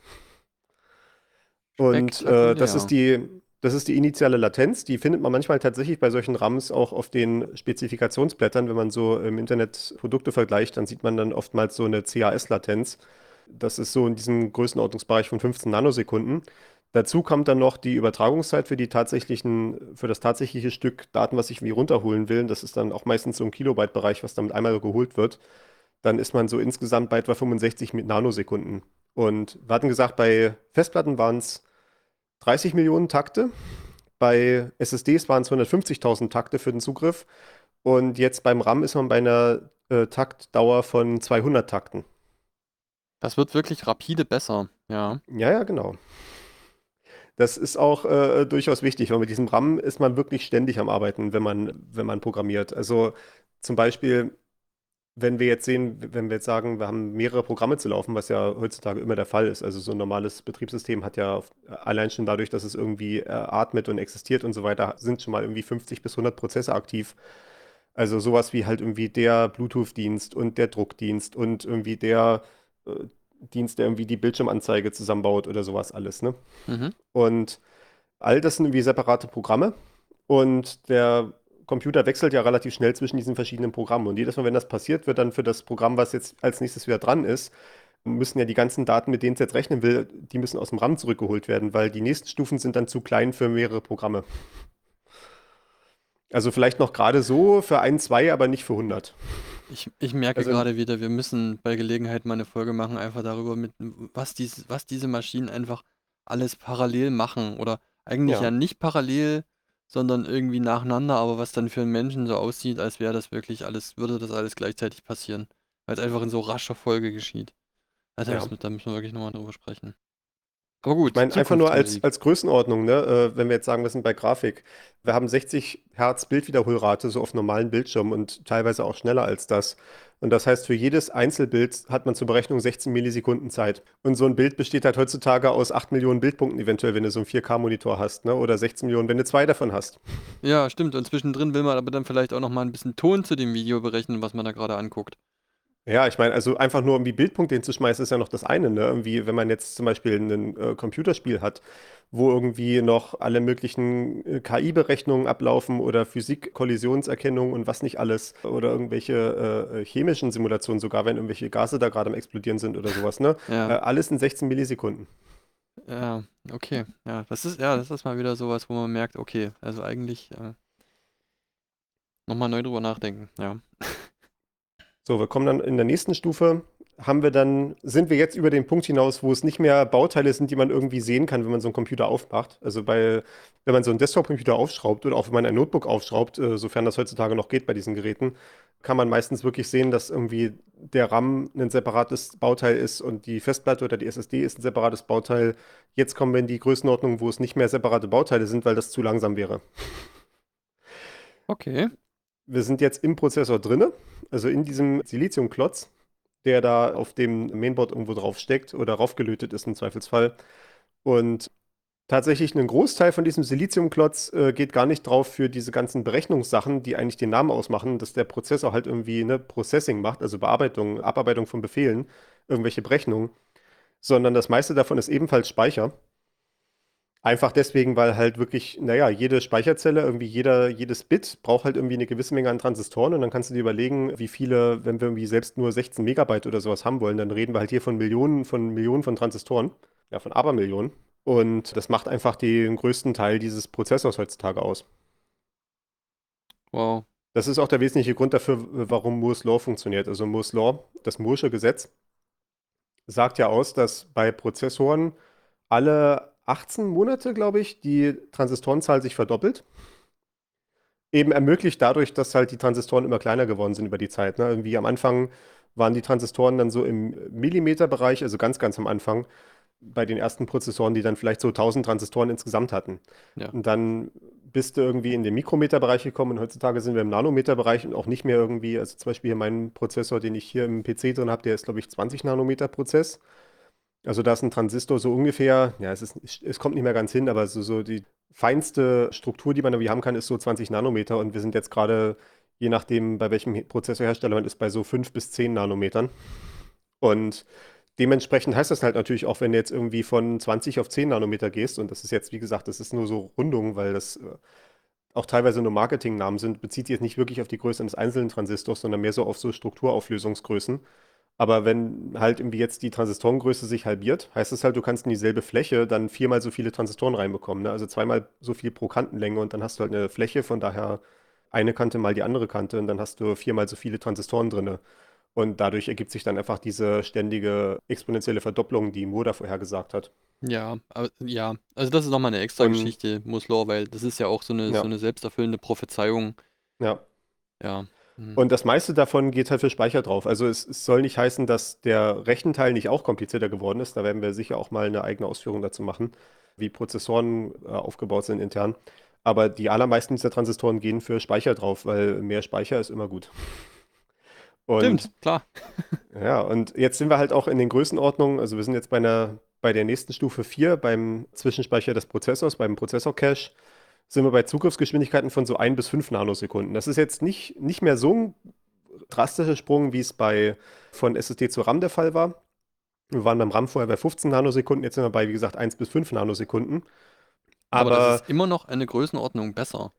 Und das ist die initiale Latenz. Die findet man manchmal tatsächlich bei solchen RAMs auch auf den Spezifikationsblättern. Wenn man so im Internet Produkte vergleicht, dann sieht man dann oftmals so eine CAS-Latenz. Das ist so in diesem Größenordnungsbereich von 15 Nanosekunden. Dazu kommt dann noch die Übertragungszeit für das tatsächliche Stück Daten, was ich wie runterholen will. Das ist dann auch meistens so ein Kilobyte-Bereich, was damit einmal geholt wird. dann ist man so insgesamt bei etwa 65 Nanosekunden. Und wir hatten gesagt, bei Festplatten waren es 30 Millionen Takte, bei SSDs waren es 150.000 Takte für den Zugriff und jetzt beim RAM ist man bei einer Taktdauer von 200 Takten. Das wird wirklich rapide besser, ja. Ja, ja, genau. Das ist auch durchaus wichtig, weil mit diesem RAM ist man wirklich ständig am Arbeiten, wenn man programmiert. Also zum Beispiel, wenn wir jetzt sagen, wir haben mehrere Programme zu laufen, was ja heutzutage immer der Fall ist. Also so ein normales Betriebssystem hat ja allein schon dadurch, dass es irgendwie atmet und existiert und so weiter, sind schon mal irgendwie 50 bis 100 Prozesse aktiv. Also sowas wie halt irgendwie der Bluetooth-Dienst und der Druckdienst und irgendwie der Dienst, der irgendwie die Bildschirmanzeige zusammenbaut oder sowas alles, ne? Mhm. Und all das sind irgendwie separate Programme und der Computer wechselt ja relativ schnell zwischen diesen verschiedenen Programmen. Und jedes Mal, wenn das passiert, wird dann für das Programm, was jetzt als nächstes wieder dran ist, müssen ja die ganzen Daten, mit denen es jetzt rechnen will, die müssen aus dem RAM zurückgeholt werden, weil die nächsten Stufen sind dann zu klein für mehrere Programme. Also vielleicht noch gerade so für ein, zwei, aber nicht für 100. Ich merke Also gerade wieder, wir müssen bei Gelegenheit mal eine Folge machen, einfach darüber, was diese Maschinen einfach alles parallel machen. Oder eigentlich ja ja, nicht parallel, sondern irgendwie nacheinander, aber was dann für einen Menschen so aussieht, als wäre das wirklich alles, würde das alles gleichzeitig passieren. Weil es einfach in so rascher Folge geschieht. Also ja. da müssen wir wirklich nochmal drüber sprechen. Aber Ich gut, meine, einfach nur als, Zukunftsmusik. als Größenordnung, ne? Wenn wir jetzt sagen, wir sind bei Grafik. Wir haben 60 Hertz Bildwiederholrate so auf normalen Bildschirmen und teilweise auch schneller als das. Und das heißt, für jedes Einzelbild hat man zur Berechnung 16 Millisekunden Zeit. Und so ein Bild besteht halt heutzutage aus 8 Millionen Bildpunkten eventuell, wenn du so einen 4K-Monitor hast, ne? Oder 16 Millionen, wenn du zwei davon hast. Ja, stimmt. Und zwischendrin will man aber dann vielleicht auch nochmal ein bisschen Ton zu dem Video berechnen, was man da gerade anguckt. Ja, ich meine, also einfach nur irgendwie Bildpunkte hinzuschmeißen, ist ja noch das eine, ne? Irgendwie, wenn man jetzt zum Beispiel ein Computerspiel hat, wo irgendwie noch alle möglichen KI-Berechnungen ablaufen oder Physik-Kollisionserkennung und was nicht alles oder irgendwelche chemischen Simulationen sogar, wenn irgendwelche Gase da gerade am Explodieren sind oder sowas, ne? Ja. Alles in 16 Millisekunden. Ja, okay. Ja, das ist mal wieder sowas, wo man merkt, okay, also eigentlich nochmal neu drüber nachdenken, ja. So, wir kommen dann in der nächsten Stufe, sind wir jetzt über den Punkt hinaus, wo es nicht mehr Bauteile sind, die man irgendwie sehen kann, wenn man so einen Computer aufmacht. Also wenn man so einen Desktop-Computer aufschraubt oder auch wenn man ein Notebook aufschraubt, sofern das heutzutage noch geht bei diesen Geräten, kann man meistens wirklich sehen, dass irgendwie der RAM ein separates Bauteil ist und die Festplatte oder die SSD ist ein separates Bauteil. Jetzt kommen wir in die Größenordnung, wo es nicht mehr separate Bauteile sind, weil das zu langsam wäre. Okay. Wir sind jetzt im Prozessor drinne, also in diesem Siliziumklotz, der da auf dem Mainboard irgendwo drauf steckt oder raufgelötet ist im Zweifelsfall. Und tatsächlich ein Großteil von diesem Siliziumklotz geht gar nicht drauf für diese ganzen Berechnungssachen, die eigentlich den Namen ausmachen, dass der Prozessor halt irgendwie eine Processing macht, also Bearbeitung, Abarbeitung von Befehlen, irgendwelche Berechnungen, sondern das meiste davon ist ebenfalls Speicher. Einfach deswegen, weil halt wirklich, naja, jede Speicherzelle, irgendwie jedes Bit braucht halt irgendwie eine gewisse Menge an Transistoren und dann kannst du dir überlegen, wie viele, wenn wir irgendwie selbst nur 16 Megabyte oder sowas haben wollen, dann reden wir halt hier von Millionen von Transistoren, ja, von Abermillionen. Und das macht einfach den größten Teil dieses Prozessors heutzutage aus. Wow. Das ist auch der wesentliche Grund dafür, warum Moore's Law funktioniert. Also Moore's Law, das Moore'sche Gesetz, sagt ja aus, dass bei Prozessoren alle 18 Monate, glaube ich, die Transistorenzahl sich verdoppelt. Eben ermöglicht dadurch, dass halt die Transistoren immer kleiner geworden sind über die Zeit. Ne? Irgendwie am Anfang waren die Transistoren dann so im Millimeterbereich, also ganz, ganz am Anfang, bei den ersten Prozessoren, die dann vielleicht so 1000 Transistoren insgesamt hatten. Ja. Und dann bist du irgendwie in den Mikrometerbereich gekommen und heutzutage sind wir im Nanometerbereich und auch nicht mehr irgendwie, also zum Beispiel hier mein Prozessor, den ich hier im PC drin habe, der ist, glaube ich, 20 Nanometer Prozess. Also da ist ein Transistor so ungefähr, ja, es kommt nicht mehr ganz hin, aber so die feinste Struktur, die man irgendwie haben kann, ist so 20 Nanometer und wir sind jetzt gerade, je nachdem, bei welchem Prozessorhersteller man ist, bei so 5 bis 10 Nanometern. Und dementsprechend heißt das halt natürlich auch, wenn du jetzt irgendwie von 20 auf 10 Nanometer gehst, und das ist jetzt, wie gesagt, das ist nur so Rundung, weil das auch teilweise nur Marketingnamen sind, bezieht sich jetzt nicht wirklich auf die Größe eines einzelnen Transistors, sondern mehr so auf so Strukturauflösungsgrößen. Aber wenn halt irgendwie jetzt die Transistorengröße sich halbiert, heißt das halt, du kannst in dieselbe Fläche dann viermal so viele Transistoren reinbekommen, ne? Also zweimal so viel pro Kantenlänge und dann hast du halt eine Fläche, von daher eine Kante mal die andere Kante und dann hast du viermal so viele Transistoren drinne. Und dadurch ergibt sich dann einfach diese ständige exponentielle Verdopplung, die Moore da vorhergesagt hat. Ja, ja, also das ist nochmal eine extra Und Geschichte, Moore's Law, weil das ist ja auch so ja, eine selbsterfüllende Prophezeiung. ja. Ja. Mhm. Und das meiste davon geht halt für Speicher drauf. Also es soll nicht heißen, dass der Rechenteil nicht auch komplizierter geworden ist. Da werden wir sicher auch mal eine eigene Ausführung dazu machen, wie Prozessoren aufgebaut sind intern. Aber die allermeisten dieser Transistoren gehen für Speicher drauf, weil mehr Speicher ist immer gut. Und Stimmt, klar. ja, und jetzt sind wir halt auch in den Größenordnungen. Also wir sind jetzt bei der nächsten Stufe 4, beim Zwischenspeicher des Prozessors, beim Prozessor-Cache, sind wir bei Zugriffsgeschwindigkeiten von so 1 bis 5 Nanosekunden. Das ist jetzt nicht mehr so ein drastischer Sprung, wie es von SSD zu RAM der Fall war. Wir waren beim RAM vorher bei 15 Nanosekunden, jetzt sind wir bei, wie gesagt, 1 bis 5 Nanosekunden. Aber das Aber ist immer noch eine Größenordnung besser.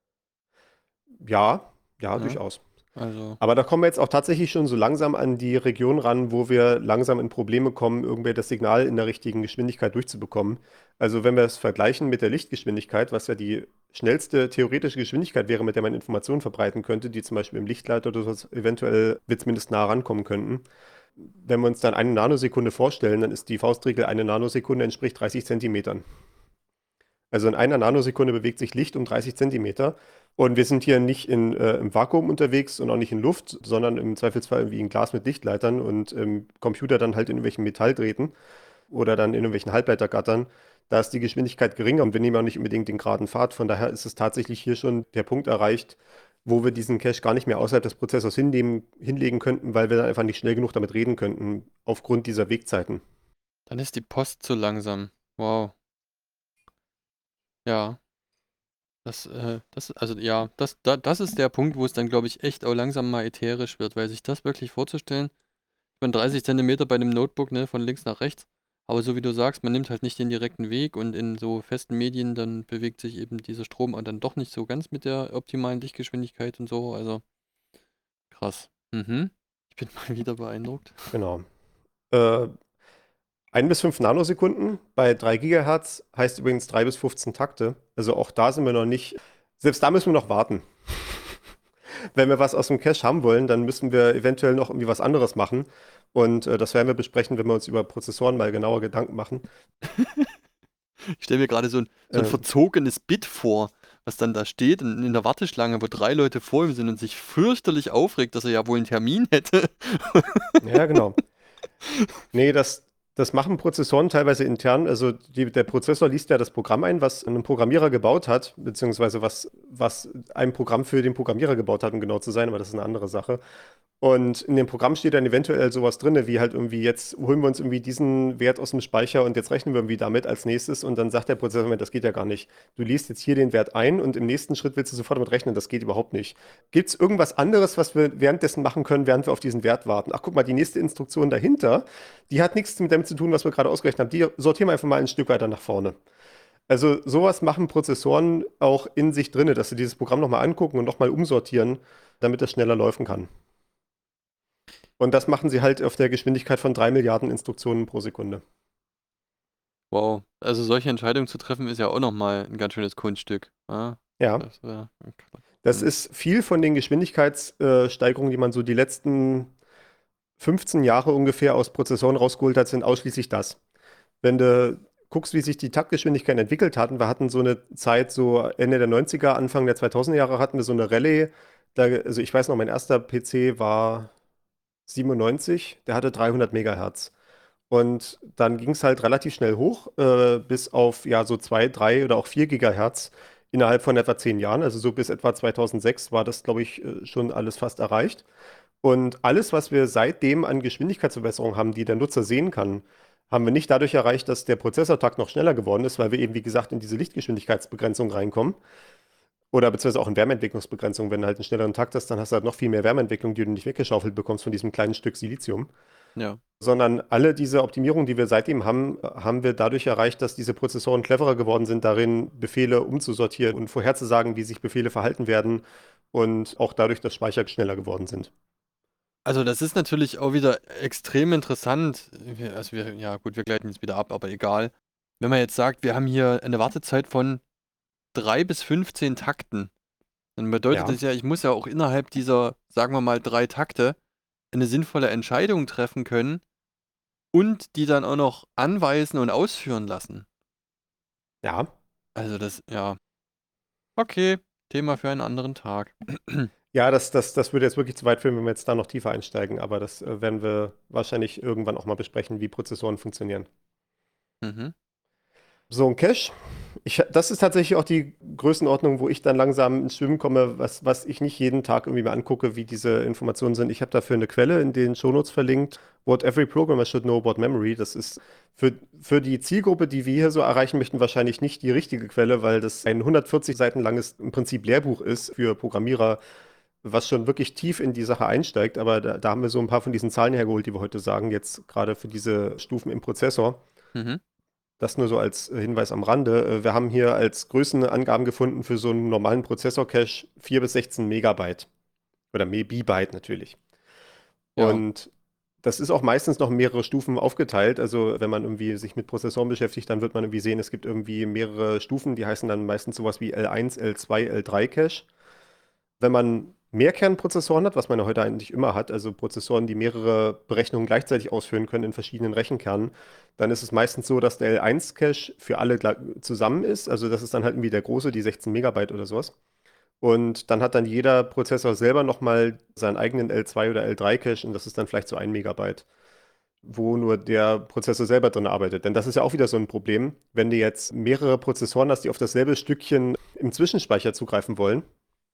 ja, ja, Ne? durchaus. Also, Aber da kommen wir jetzt auch tatsächlich schon so langsam an die Region ran, wo wir langsam in Probleme kommen, irgendwie das Signal in der richtigen Geschwindigkeit durchzubekommen. Also wenn wir es vergleichen mit der Lichtgeschwindigkeit, was ja die schnellste theoretische Geschwindigkeit wäre, mit der man Informationen verbreiten könnte, die zum Beispiel im Lichtleiter oder so eventuell wir zumindest nah rankommen könnten. Wenn wir uns dann eine Nanosekunde vorstellen, dann ist die Faustregel, eine Nanosekunde entspricht 30 Zentimetern. Also in einer Nanosekunde bewegt sich Licht um 30 Zentimeter. Und wir sind hier nicht im Vakuum unterwegs und auch nicht in Luft, sondern im Zweifelsfall irgendwie in Glas mit Lichtleitern und im Computer dann halt in irgendwelchen Metalldrähten oder dann in irgendwelchen Halbleitergattern. Da ist die Geschwindigkeit geringer und wir nehmen auch nicht unbedingt den geraden Pfad. Von daher ist es tatsächlich hier schon der Punkt erreicht, wo wir diesen Cache gar nicht mehr außerhalb des Prozessors hinlegen könnten, weil wir dann einfach nicht schnell genug damit reden könnten, aufgrund dieser Wegzeiten. dann ist die Post zu langsam. Wow. Ja. Also ja, das ist der Punkt, wo es dann, glaube ich, echt auch langsam mal ätherisch wird, weil sich das wirklich vorzustellen, ich meine, 30 Zentimeter bei einem Notebook, ne, von links nach rechts, aber so wie du sagst, man nimmt halt nicht den direkten Weg und in so festen Medien, dann bewegt sich eben dieser Strom dann doch nicht so ganz mit der optimalen Lichtgeschwindigkeit und so, also krass. Mhm. Ich bin mal wieder beeindruckt. Genau. Äh, 1 bis 5 Nanosekunden bei 3 Gigahertz heißt übrigens 3 bis 15 Takte. Also auch da sind wir noch nicht. Selbst da müssen wir noch warten. Wenn wir was aus dem Cache haben wollen, dann müssen wir eventuell noch irgendwie was anderes machen. Und das werden wir besprechen, wenn wir uns über Prozessoren mal genauer Gedanken machen. Ich stelle mir gerade so ein Äh, verzogenes Bit vor, was dann da steht in der Warteschlange, wo 3 Leute vor ihm sind und sich fürchterlich aufregt, dass er ja wohl einen Termin hätte. ja, genau. Nee, das machen Prozessoren teilweise intern. Also der Prozessor liest ja das Programm ein, was ein Programmierer gebaut hat, beziehungsweise was ein Programm für den Programmierer gebaut hat, um genau zu sein, aber das ist eine andere Sache. Und in dem Programm steht dann eventuell sowas drin, wie halt irgendwie, jetzt holen wir uns irgendwie diesen Wert aus dem Speicher und jetzt rechnen wir irgendwie damit als nächstes. Und dann sagt der Prozessor, Moment, das geht ja gar nicht. Du liest jetzt hier den Wert ein und im nächsten Schritt willst du sofort damit rechnen. Das geht überhaupt nicht. Gibt es irgendwas anderes, was wir währenddessen machen können, während wir auf diesen Wert warten? Ach, guck mal, die nächste Instruktion dahinter, die hat nichts mit dem zu tun, was wir gerade ausgerechnet haben. Die sortieren wir einfach mal ein Stück weiter nach vorne. Also sowas machen Prozessoren auch in sich drinne, dass sie dieses Programm nochmal angucken und nochmal umsortieren, damit das schneller laufen kann. Und das machen sie halt auf der Geschwindigkeit von 3 Milliarden Instruktionen pro Sekunde. Wow, also solche Entscheidungen zu treffen ist ja auch nochmal ein ganz schönes Kunststück. Ja, Ja, das wär, das ist viel von den Geschwindigkeitssteigerungen, die man so die letzten 15 Jahre ungefähr aus Prozessoren rausgeholt hat, sind ausschließlich das. Wenn du guckst, wie sich die Taktgeschwindigkeiten entwickelt hatten, wir hatten so eine Zeit, so Ende der 90er, Anfang der 2000er Jahre hatten wir so eine Rallye. Also ich weiß noch, mein erster PC war 97, der hatte 300 Megahertz. Und dann ging es halt relativ schnell hoch, bis auf ja so 2, 3 oder auch 4 Gigahertz innerhalb von etwa 10 Jahren. Also so bis etwa 2006 war das, glaube ich, schon alles fast erreicht. Und alles, was wir seitdem an Geschwindigkeitsverbesserungen haben, die der Nutzer sehen kann, haben wir nicht dadurch erreicht, dass der Prozessortakt noch schneller geworden ist, weil wir eben, wie gesagt, in diese Lichtgeschwindigkeitsbegrenzung reinkommen. Oder beziehungsweise auch in Wärmeentwicklungsbegrenzung. Wenn du halt einen schnelleren Takt hast, dann hast du halt noch viel mehr Wärmeentwicklung, die du nicht weggeschaufelt bekommst von diesem kleinen Stück Silizium. ja. Sondern alle diese Optimierungen, die wir seitdem haben, haben wir dadurch erreicht, dass diese Prozessoren cleverer geworden sind, darin Befehle umzusortieren und vorherzusagen, wie sich Befehle verhalten werden und auch dadurch, dass Speicher schneller geworden sind. Also das ist natürlich auch wieder extrem interessant. Ja gut, wir gleiten jetzt wieder ab, aber egal. Wenn man jetzt sagt, wir haben hier eine Wartezeit von 3 bis 15 Takten, dann bedeutet Ja, das ja, ich muss ja auch innerhalb dieser, sagen wir mal, 3 Takte, eine sinnvolle Entscheidung treffen können und die dann auch noch anweisen und ausführen lassen. Ja. Also ja. Okay, Thema für einen anderen Tag. Ja, das würde jetzt wirklich zu weit führen, wenn wir jetzt da noch tiefer einsteigen, aber das werden wir wahrscheinlich irgendwann auch mal besprechen, wie Prozessoren funktionieren. Mhm. So ein Cache. Das ist tatsächlich auch die Größenordnung, wo ich dann langsam ins Schwimmen komme, was ich nicht jeden Tag irgendwie mir angucke, wie diese Informationen sind. Ich habe dafür eine Quelle in den Shownotes verlinkt. What every programmer should know about memory. Das ist für die Zielgruppe, die wir hier so erreichen möchten, wahrscheinlich nicht die richtige Quelle, weil das ein 140 Seiten langes im Prinzip Lehrbuch ist für Programmierer, was schon wirklich tief in die Sache einsteigt. Aber da haben wir so ein paar von diesen Zahlen hergeholt, die wir heute sagen, jetzt gerade für diese Stufen im Prozessor. Mhm. Das nur so als Hinweis am Rande. Wir haben hier als Größenangaben gefunden für so einen normalen Prozessor-Cache 4 bis 16 Megabyte. Oder Mebibyte natürlich. Ja. Und das ist auch meistens noch in mehrere Stufen aufgeteilt. Also wenn man irgendwie sich mit Prozessoren beschäftigt, dann wird man irgendwie sehen, es gibt irgendwie mehrere Stufen, die heißen dann meistens sowas wie L1, L2, L3 Cache. Wenn man Mehrkernprozessoren hat, was man ja heute eigentlich immer hat, also Prozessoren, die mehrere Berechnungen gleichzeitig ausführen können in verschiedenen Rechenkernen, dann ist es meistens so, dass der L1-Cache für alle zusammen ist. Also das ist dann halt irgendwie der große, die 16 Megabyte oder sowas. Und dann hat dann jeder Prozessor selber nochmal seinen eigenen L2 oder L3-Cache und das ist dann vielleicht so 1 Megabyte, wo nur der Prozessor selber drin arbeitet. Denn das ist ja auch wieder so ein Problem, wenn du jetzt mehrere Prozessoren hast, die auf dasselbe Stückchen im Zwischenspeicher zugreifen wollen.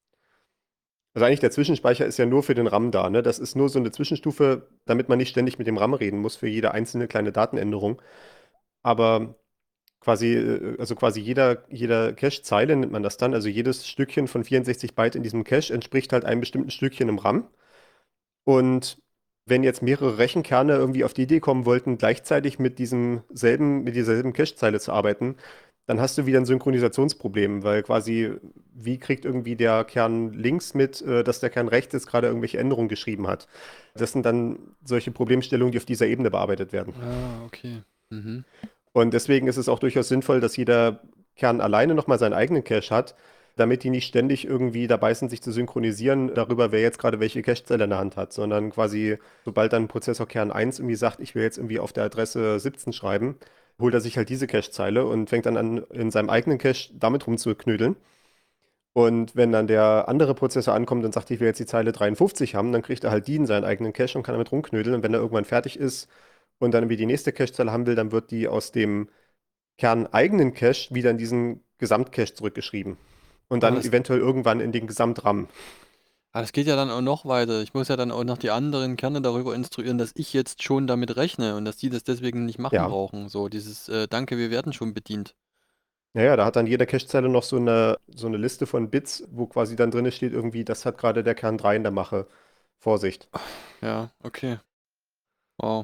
Also eigentlich der Zwischenspeicher ist ja nur für den RAM da, ne? Das ist nur so eine Zwischenstufe, damit man nicht ständig mit dem RAM reden muss für jede einzelne kleine Datenänderung. Aber also quasi jeder Cache-Zeile nennt man das dann, also jedes Stückchen von 64 Byte in diesem Cache entspricht halt einem bestimmten Stückchen im RAM. Und wenn jetzt mehrere Rechenkerne irgendwie auf die Idee kommen wollten, gleichzeitig mit dieser selben Cache-Zeile zu arbeiten, dann hast du wieder ein Synchronisationsproblem, weil quasi, wie kriegt irgendwie der Kern links mit, dass der Kern rechts jetzt gerade irgendwelche Änderungen geschrieben hat? Das sind dann solche Problemstellungen, die auf dieser Ebene bearbeitet werden. Ah, okay. Mhm. Und deswegen ist es auch durchaus sinnvoll, dass jeder Kern alleine nochmal seinen eigenen Cache hat, damit die nicht ständig irgendwie dabei sind, sich zu synchronisieren darüber, wer jetzt gerade welche Cachezelle in der Hand hat, sondern quasi, sobald dann Prozessor Kern 1 irgendwie sagt, ich will jetzt irgendwie auf der Adresse 17 schreiben, holt er sich halt diese Cachezeile und fängt dann an, in seinem eigenen Cache damit rumzuknödeln. Und wenn dann der andere Prozessor ankommt und sagt, ich will jetzt die Zeile 53 haben, dann kriegt er halt die in seinen eigenen Cache und kann damit rumknödeln. Und wenn er irgendwann fertig ist und dann irgendwie die nächste Cachezeile haben will, dann wird die aus dem kerneigenen Cache wieder in diesen Gesamtcache zurückgeschrieben. Und Aber dann eventuell irgendwann in den Gesamtram. das geht ja dann auch noch weiter. Ich muss ja dann auch noch die anderen Kerne darüber instruieren, dass ich jetzt schon damit rechne und dass die das deswegen nicht machen Ja. brauchen. So dieses Danke, wir werden schon bedient. Naja, da hat dann jede Cachezeile noch so eine Liste von Bits, wo quasi dann drin steht, irgendwie, das hat gerade der Kern 3 in der Mache. Vorsicht. Ja, okay. Wow.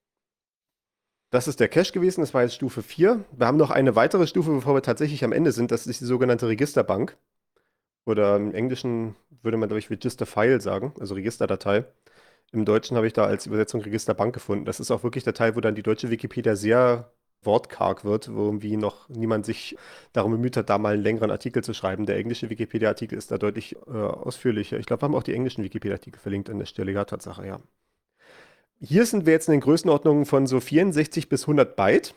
Das ist der Cache gewesen, das war jetzt Stufe 4. Wir haben noch eine weitere Stufe, bevor wir tatsächlich am Ende sind. Das ist die sogenannte Registerbank. Oder im Englischen würde man, glaube ich, Register File sagen, also Registerdatei. Im Deutschen habe ich da als Übersetzung Registerbank gefunden. Das ist auch wirklich der Teil, wo dann die deutsche Wikipedia sehr wortkarg wird, wo irgendwie noch niemand sich darum bemüht hat, da mal einen längeren Artikel zu schreiben. Der englische Wikipedia-Artikel ist da deutlich ausführlicher. Ich glaube, wir haben auch die englischen Wikipedia-Artikel verlinkt an der Stelle. Ja, Tatsache, ja. Hier sind wir jetzt in den Größenordnungen von so 64 bis 100 Byte.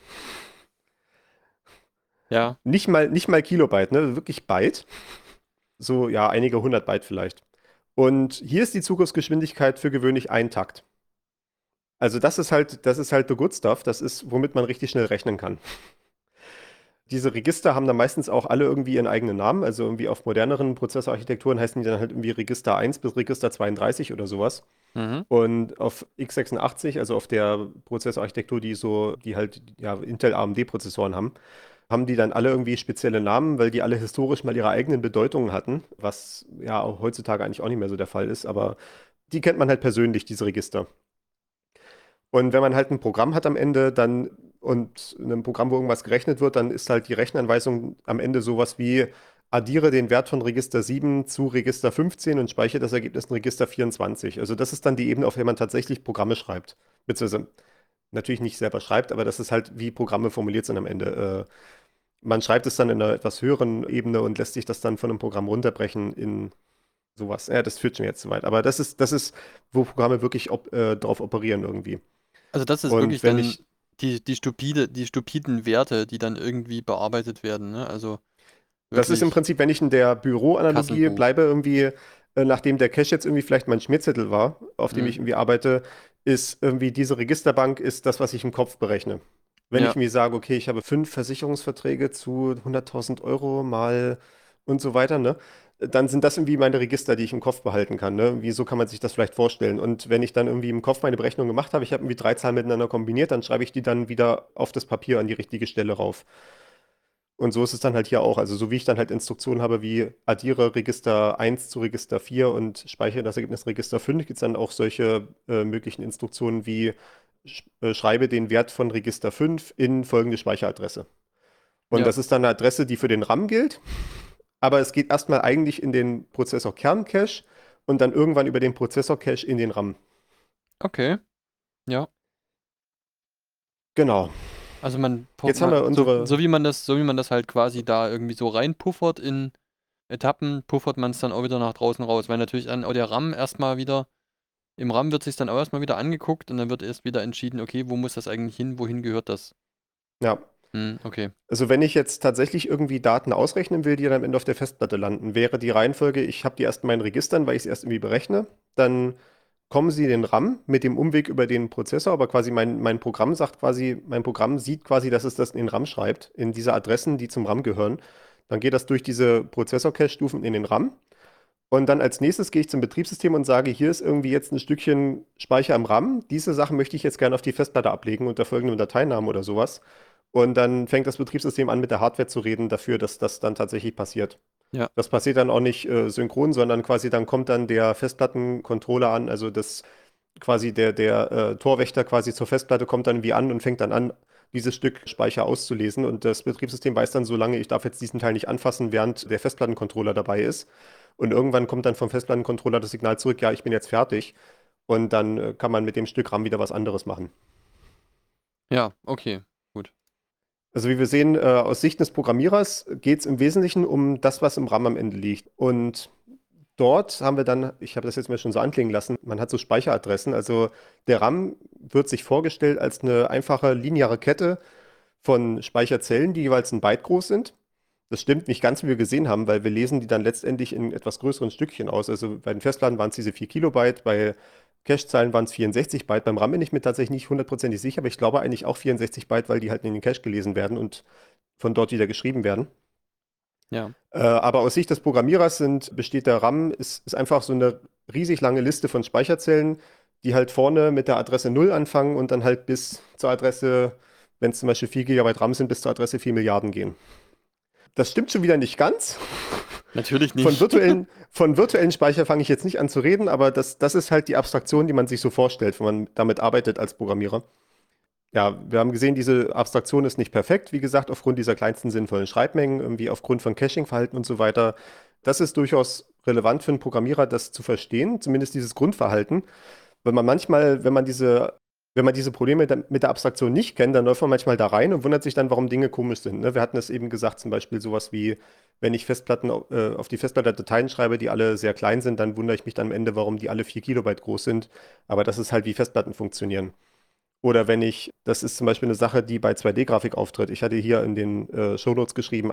Ja. Nicht mal Kilobyte, ne? Wirklich Byte. So, ja, einige 100 Byte vielleicht. Und hier ist die Zugriffsgeschwindigkeit für gewöhnlich ein Takt. Also das ist halt the good stuff. Das ist, womit man richtig schnell rechnen kann. Diese Register haben dann meistens auch alle irgendwie ihren eigenen Namen. Also irgendwie auf moderneren Prozessorarchitekturen heißen die dann halt irgendwie Register 1 bis Register 32 oder sowas. Mhm. Und auf x86, also auf der Prozessorarchitektur, die halt ja, Intel AMD-Prozessoren haben die dann alle irgendwie spezielle Namen, weil die alle historisch mal ihre eigenen Bedeutungen hatten, was ja auch heutzutage eigentlich auch nicht mehr so der Fall ist, aber die kennt man halt persönlich, diese Register. Und wenn man halt ein Programm hat am Ende, dann und in einem Programm, wo irgendwas gerechnet wird, dann ist halt die Rechenanweisung am Ende sowas wie addiere den Wert von Register 7 zu Register 15 und speichere das Ergebnis in Register 24. Also das ist dann die Ebene, auf der man tatsächlich Programme schreibt. Beziehungsweise natürlich nicht selber schreibt, aber das ist halt, wie Programme formuliert sind am Ende. Man schreibt es dann in einer etwas höheren Ebene und lässt sich das dann von einem Programm runterbrechen in sowas. Ja, das führt schon jetzt zu weit. Aber das ist, wo Programme wirklich drauf operieren irgendwie. Also das ist Und wirklich wenn dann ich, die stupiden Werte, die dann irgendwie bearbeitet werden, ne? Also das ist im wirklich Prinzip, wenn ich in der Büroanalogie Kassenbuch. bleibe, irgendwie, nachdem der Cache jetzt irgendwie vielleicht mein Schmierzettel war, auf dem Hm. ich irgendwie arbeite, ist irgendwie diese Registerbank ist das, was ich im Kopf berechne. Wenn ich Ja, mir sage, okay, ich habe 5 Versicherungsverträge zu 100.000 Euro mal und so weiter, ne? Dann sind das irgendwie meine Register, die ich im Kopf behalten kann, ne? Wieso kann man sich das vielleicht vorstellen? Und wenn ich dann irgendwie im Kopf meine Berechnung gemacht habe, ich habe irgendwie 3 Zahlen miteinander kombiniert, dann schreibe ich die dann wieder auf das Papier an die richtige Stelle rauf. Und so ist es dann halt hier auch. Also so wie ich dann halt Instruktionen habe, wie addiere Register 1 zu Register 4 und speichere das Ergebnis Register 5, gibt es dann auch solche möglichen Instruktionen wie schreibe den Wert von Register 5 in folgende Speicheradresse. Und ja, das ist dann eine Adresse, die für den RAM gilt, aber es geht erstmal eigentlich in den Prozessor-Kern-Cache und dann irgendwann über den Prozessor-Cache in den RAM. okay. Ja. Genau. Also Jetzt haben wir unsere, so wie man das halt quasi da irgendwie so reinpuffert in Etappen, puffert man es dann auch wieder nach draußen raus. Weil natürlich dann auch der RAM erstmal wieder, im RAM wird sich dann auch erstmal wieder angeguckt und dann wird erst wieder entschieden, okay, wo muss das eigentlich hin, wohin gehört das? ja, Okay. also wenn ich jetzt tatsächlich irgendwie Daten ausrechnen will, die dann am Ende auf der Festplatte landen, wäre die Reihenfolge, ich habe die erst in meinen Registern, weil ich sie erst irgendwie berechne, dann kommen sie in den RAM mit dem Umweg über den Prozessor, aber quasi mein Programm sagt quasi, mein Programm sieht quasi, dass es das in den RAM schreibt, in diese Adressen, die zum RAM gehören. Dann geht das durch diese Prozessor-Cache-Stufen in den RAM. Und dann als nächstes gehe ich zum Betriebssystem und sage, hier ist irgendwie jetzt ein Stückchen Speicher im RAM. Diese Sachen möchte ich jetzt gerne auf die Festplatte ablegen unter folgendem Dateinamen oder sowas. Und dann fängt das Betriebssystem an, mit der Hardware zu reden dafür, dass das dann tatsächlich passiert. Ja, Das passiert dann auch nicht synchron, sondern quasi dann kommt dann der Festplattencontroller an, also das quasi der Torwächter quasi zur Festplatte kommt dann wie an und fängt dann an, dieses Stück Speicher auszulesen. Und das Betriebssystem weiß dann, solange ich darf jetzt diesen Teil nicht anfassen, während der Festplattencontroller dabei ist. Und irgendwann kommt dann vom Festplattencontroller das Signal zurück, ja, ich bin jetzt fertig. Und dann kann man mit dem Stück RAM wieder was anderes machen. ja, okay, gut. Also wie wir sehen, aus Sicht des Programmierers geht es im Wesentlichen um das, was im RAM am Ende liegt. Und dort haben wir dann, ich habe das jetzt mal schon so anklingen lassen, man hat so Speicheradressen. Also der RAM wird sich vorgestellt als eine einfache lineare Kette von Speicherzellen, die jeweils ein Byte groß sind. Das stimmt nicht ganz, wie wir gesehen haben, weil wir lesen die dann letztendlich in etwas größeren Stückchen aus. Also bei den Festplatten waren es diese 4 Kilobyte, bei Cache-Zahlen waren es 64 Byte. Beim RAM bin ich mir tatsächlich nicht hundertprozentig sicher, aber ich glaube eigentlich auch 64 Byte, weil die halt in den Cache gelesen werden und von dort wieder geschrieben werden. Ja, Aber aus Sicht des Programmierers besteht der RAM, ist einfach so eine riesig lange Liste von Speicherzellen, die halt vorne mit der Adresse 0 anfangen und dann halt bis zur Adresse, wenn es zum Beispiel 4 Gigabyte RAM sind, bis zur Adresse 4 Milliarden gehen. Das stimmt schon wieder nicht ganz. natürlich Von nicht. virtuellen Speicher fange ich jetzt nicht an zu reden, aber das ist halt die Abstraktion, die man sich so vorstellt, wenn man damit arbeitet als Programmierer. Ja, wir haben gesehen, diese Abstraktion ist nicht perfekt, wie gesagt, aufgrund dieser kleinsten sinnvollen Schreibmengen, irgendwie aufgrund von Caching-Verhalten und so weiter. Das ist durchaus relevant für einen Programmierer, das zu verstehen, zumindest dieses Grundverhalten. Wenn man manchmal, wenn man diese Probleme mit der Abstraktion nicht kennt, dann läuft man manchmal da rein und wundert sich dann, warum Dinge komisch sind. Ne? Wir hatten es eben gesagt, zum Beispiel sowas wie, wenn ich Festplatten auf die Festplatte Dateien schreibe, die alle sehr klein sind, dann wundere ich mich dann am Ende, warum die alle 4 Kilobyte groß sind. Aber das ist halt, wie Festplatten funktionieren. Oder wenn ich, das ist zum Beispiel eine Sache, die bei 2D-Grafik auftritt. Ich hatte hier in den Shownotes geschrieben,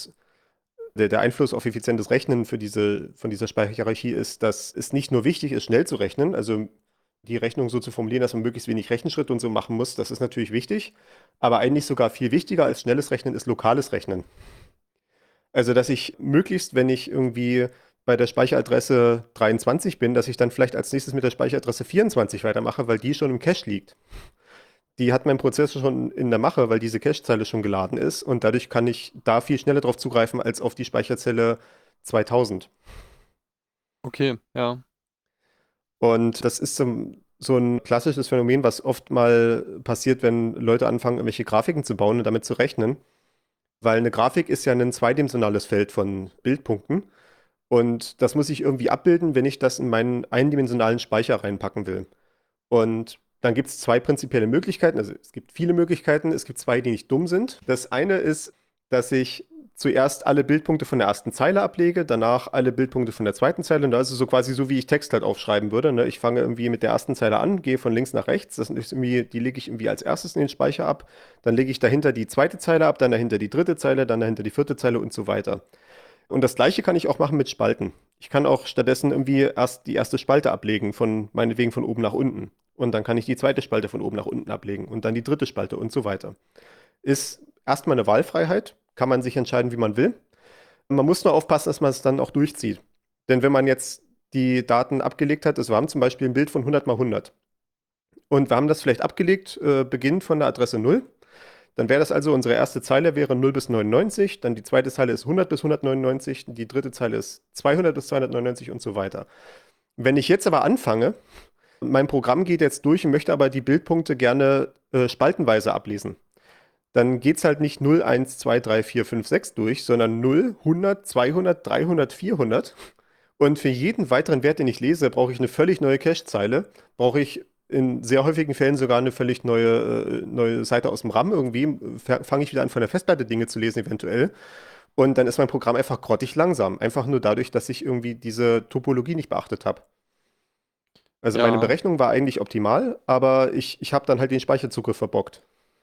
der Einfluss auf effizientes Rechnen von dieser Speicherhierarchie ist, dass es nicht nur wichtig ist, schnell zu rechnen, also die Rechnung so zu formulieren, dass man möglichst wenig Rechenschritte und so machen muss, das ist natürlich wichtig, aber eigentlich sogar viel wichtiger als schnelles Rechnen ist lokales Rechnen. Also, dass ich möglichst, wenn ich irgendwie bei der Speicheradresse 23 bin, dass ich dann vielleicht als nächstes mit der Speicheradresse 24 weitermache, weil die schon im Cache liegt. Die hat mein Prozessor schon in der Mache, weil diese Cache-Zeile schon geladen ist und dadurch kann ich da viel schneller drauf zugreifen als auf die Speicherzelle 2000. Okay, ja. Und das ist so ein klassisches Phänomen, was oft mal passiert, wenn Leute anfangen, irgendwelche Grafiken zu bauen und damit zu rechnen. Weil eine Grafik ist ja ein zweidimensionales Feld von Bildpunkten. Und das muss ich irgendwie abbilden, wenn ich das in meinen eindimensionalen Speicher reinpacken will. Und dann gibt es zwei prinzipielle Möglichkeiten. Also es gibt viele Möglichkeiten. Es gibt zwei, die nicht dumm sind. Das eine ist, dass ich zuerst alle Bildpunkte von der ersten Zeile ablege, danach alle Bildpunkte von der zweiten Zeile. Und also so quasi so, wie ich Text halt aufschreiben würde. Ne? Ich fange irgendwie mit der ersten Zeile an, gehe von links nach rechts. Das ist irgendwie, die lege ich irgendwie als erstes in den Speicher ab. Dann lege ich dahinter die zweite Zeile ab, dann dahinter die dritte Zeile, dann dahinter die vierte Zeile und so weiter. Und das gleiche kann ich auch machen mit Spalten. Ich kann auch stattdessen irgendwie erst die erste Spalte ablegen, meinetwegen von oben nach unten. Und dann kann ich die zweite Spalte von oben nach unten ablegen und dann die dritte Spalte und so weiter. Ist erstmal eine Wahlfreiheit, kann man sich entscheiden, wie man will. Man muss nur aufpassen, dass man es dann auch durchzieht. Denn wenn man jetzt die Daten abgelegt hat, also wir haben zum Beispiel ein Bild von 100 mal 100 und wir haben das vielleicht abgelegt, beginnend von der Adresse 0, dann wäre das also, unsere erste Zeile wäre 0 bis 99, dann die zweite Zeile ist 100 bis 199, die dritte Zeile ist 200 bis 299 und so weiter. Wenn ich jetzt aber anfange, mein Programm geht jetzt durch und möchte aber die Bildpunkte gerne spaltenweise ablesen, dann geht es halt nicht 0, 1, 2, 3, 4, 5, 6 durch, sondern 0, 100, 200, 300, 400. Und für jeden weiteren Wert, den ich lese, brauche ich eine völlig neue Cache-Zeile, brauche ich in sehr häufigen Fällen sogar eine völlig neue Seite aus dem RAM. Irgendwie fange ich wieder an, von der Festplatte Dinge zu lesen, eventuell. Und dann ist mein Programm einfach grottig langsam. Einfach nur dadurch, dass ich irgendwie diese Topologie nicht beachtet habe. Also meine Ja, Berechnung war eigentlich optimal, aber ich habe dann halt den Speicherzugriff verbockt.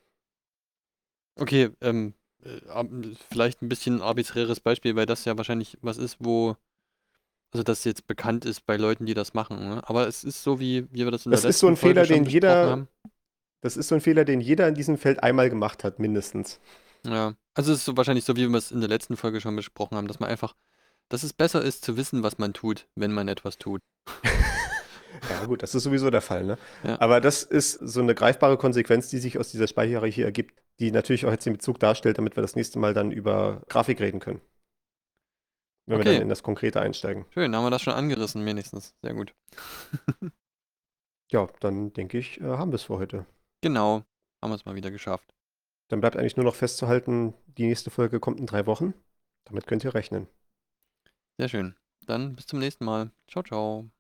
okay, vielleicht ein bisschen arbiträres Beispiel, weil das ja wahrscheinlich was ist, also das jetzt bekannt ist bei Leuten, die das machen, ne? Aber es ist so, wie wir das in der Das ist so letzten ein Folge Fehler, schon den besprochen jeder, haben. das ist so ein Fehler, den jeder in diesem Feld einmal gemacht hat, mindestens. Ja, also es ist so wahrscheinlich so, wie wir es in der letzten Folge schon besprochen haben, dass es besser ist zu wissen, was man tut, wenn man etwas tut. Ja, gut, das ist sowieso der Fall, ne? Ja, Aber das ist so eine greifbare Konsequenz, die sich aus dieser Speicherhierarchie ergibt, die natürlich auch jetzt den Bezug darstellt, damit wir das nächste Mal dann über Grafik reden können, wenn wir dann okay, in das Konkrete einsteigen. schön, dann haben wir das schon angerissen, wenigstens. Sehr gut. Ja, dann denke ich, haben wir es für heute. Genau, haben wir es mal wieder geschafft. Dann bleibt eigentlich nur noch festzuhalten, die nächste Folge kommt in 3 Wochen. Damit könnt ihr rechnen. Sehr schön. Dann bis zum nächsten Mal. Ciao, ciao.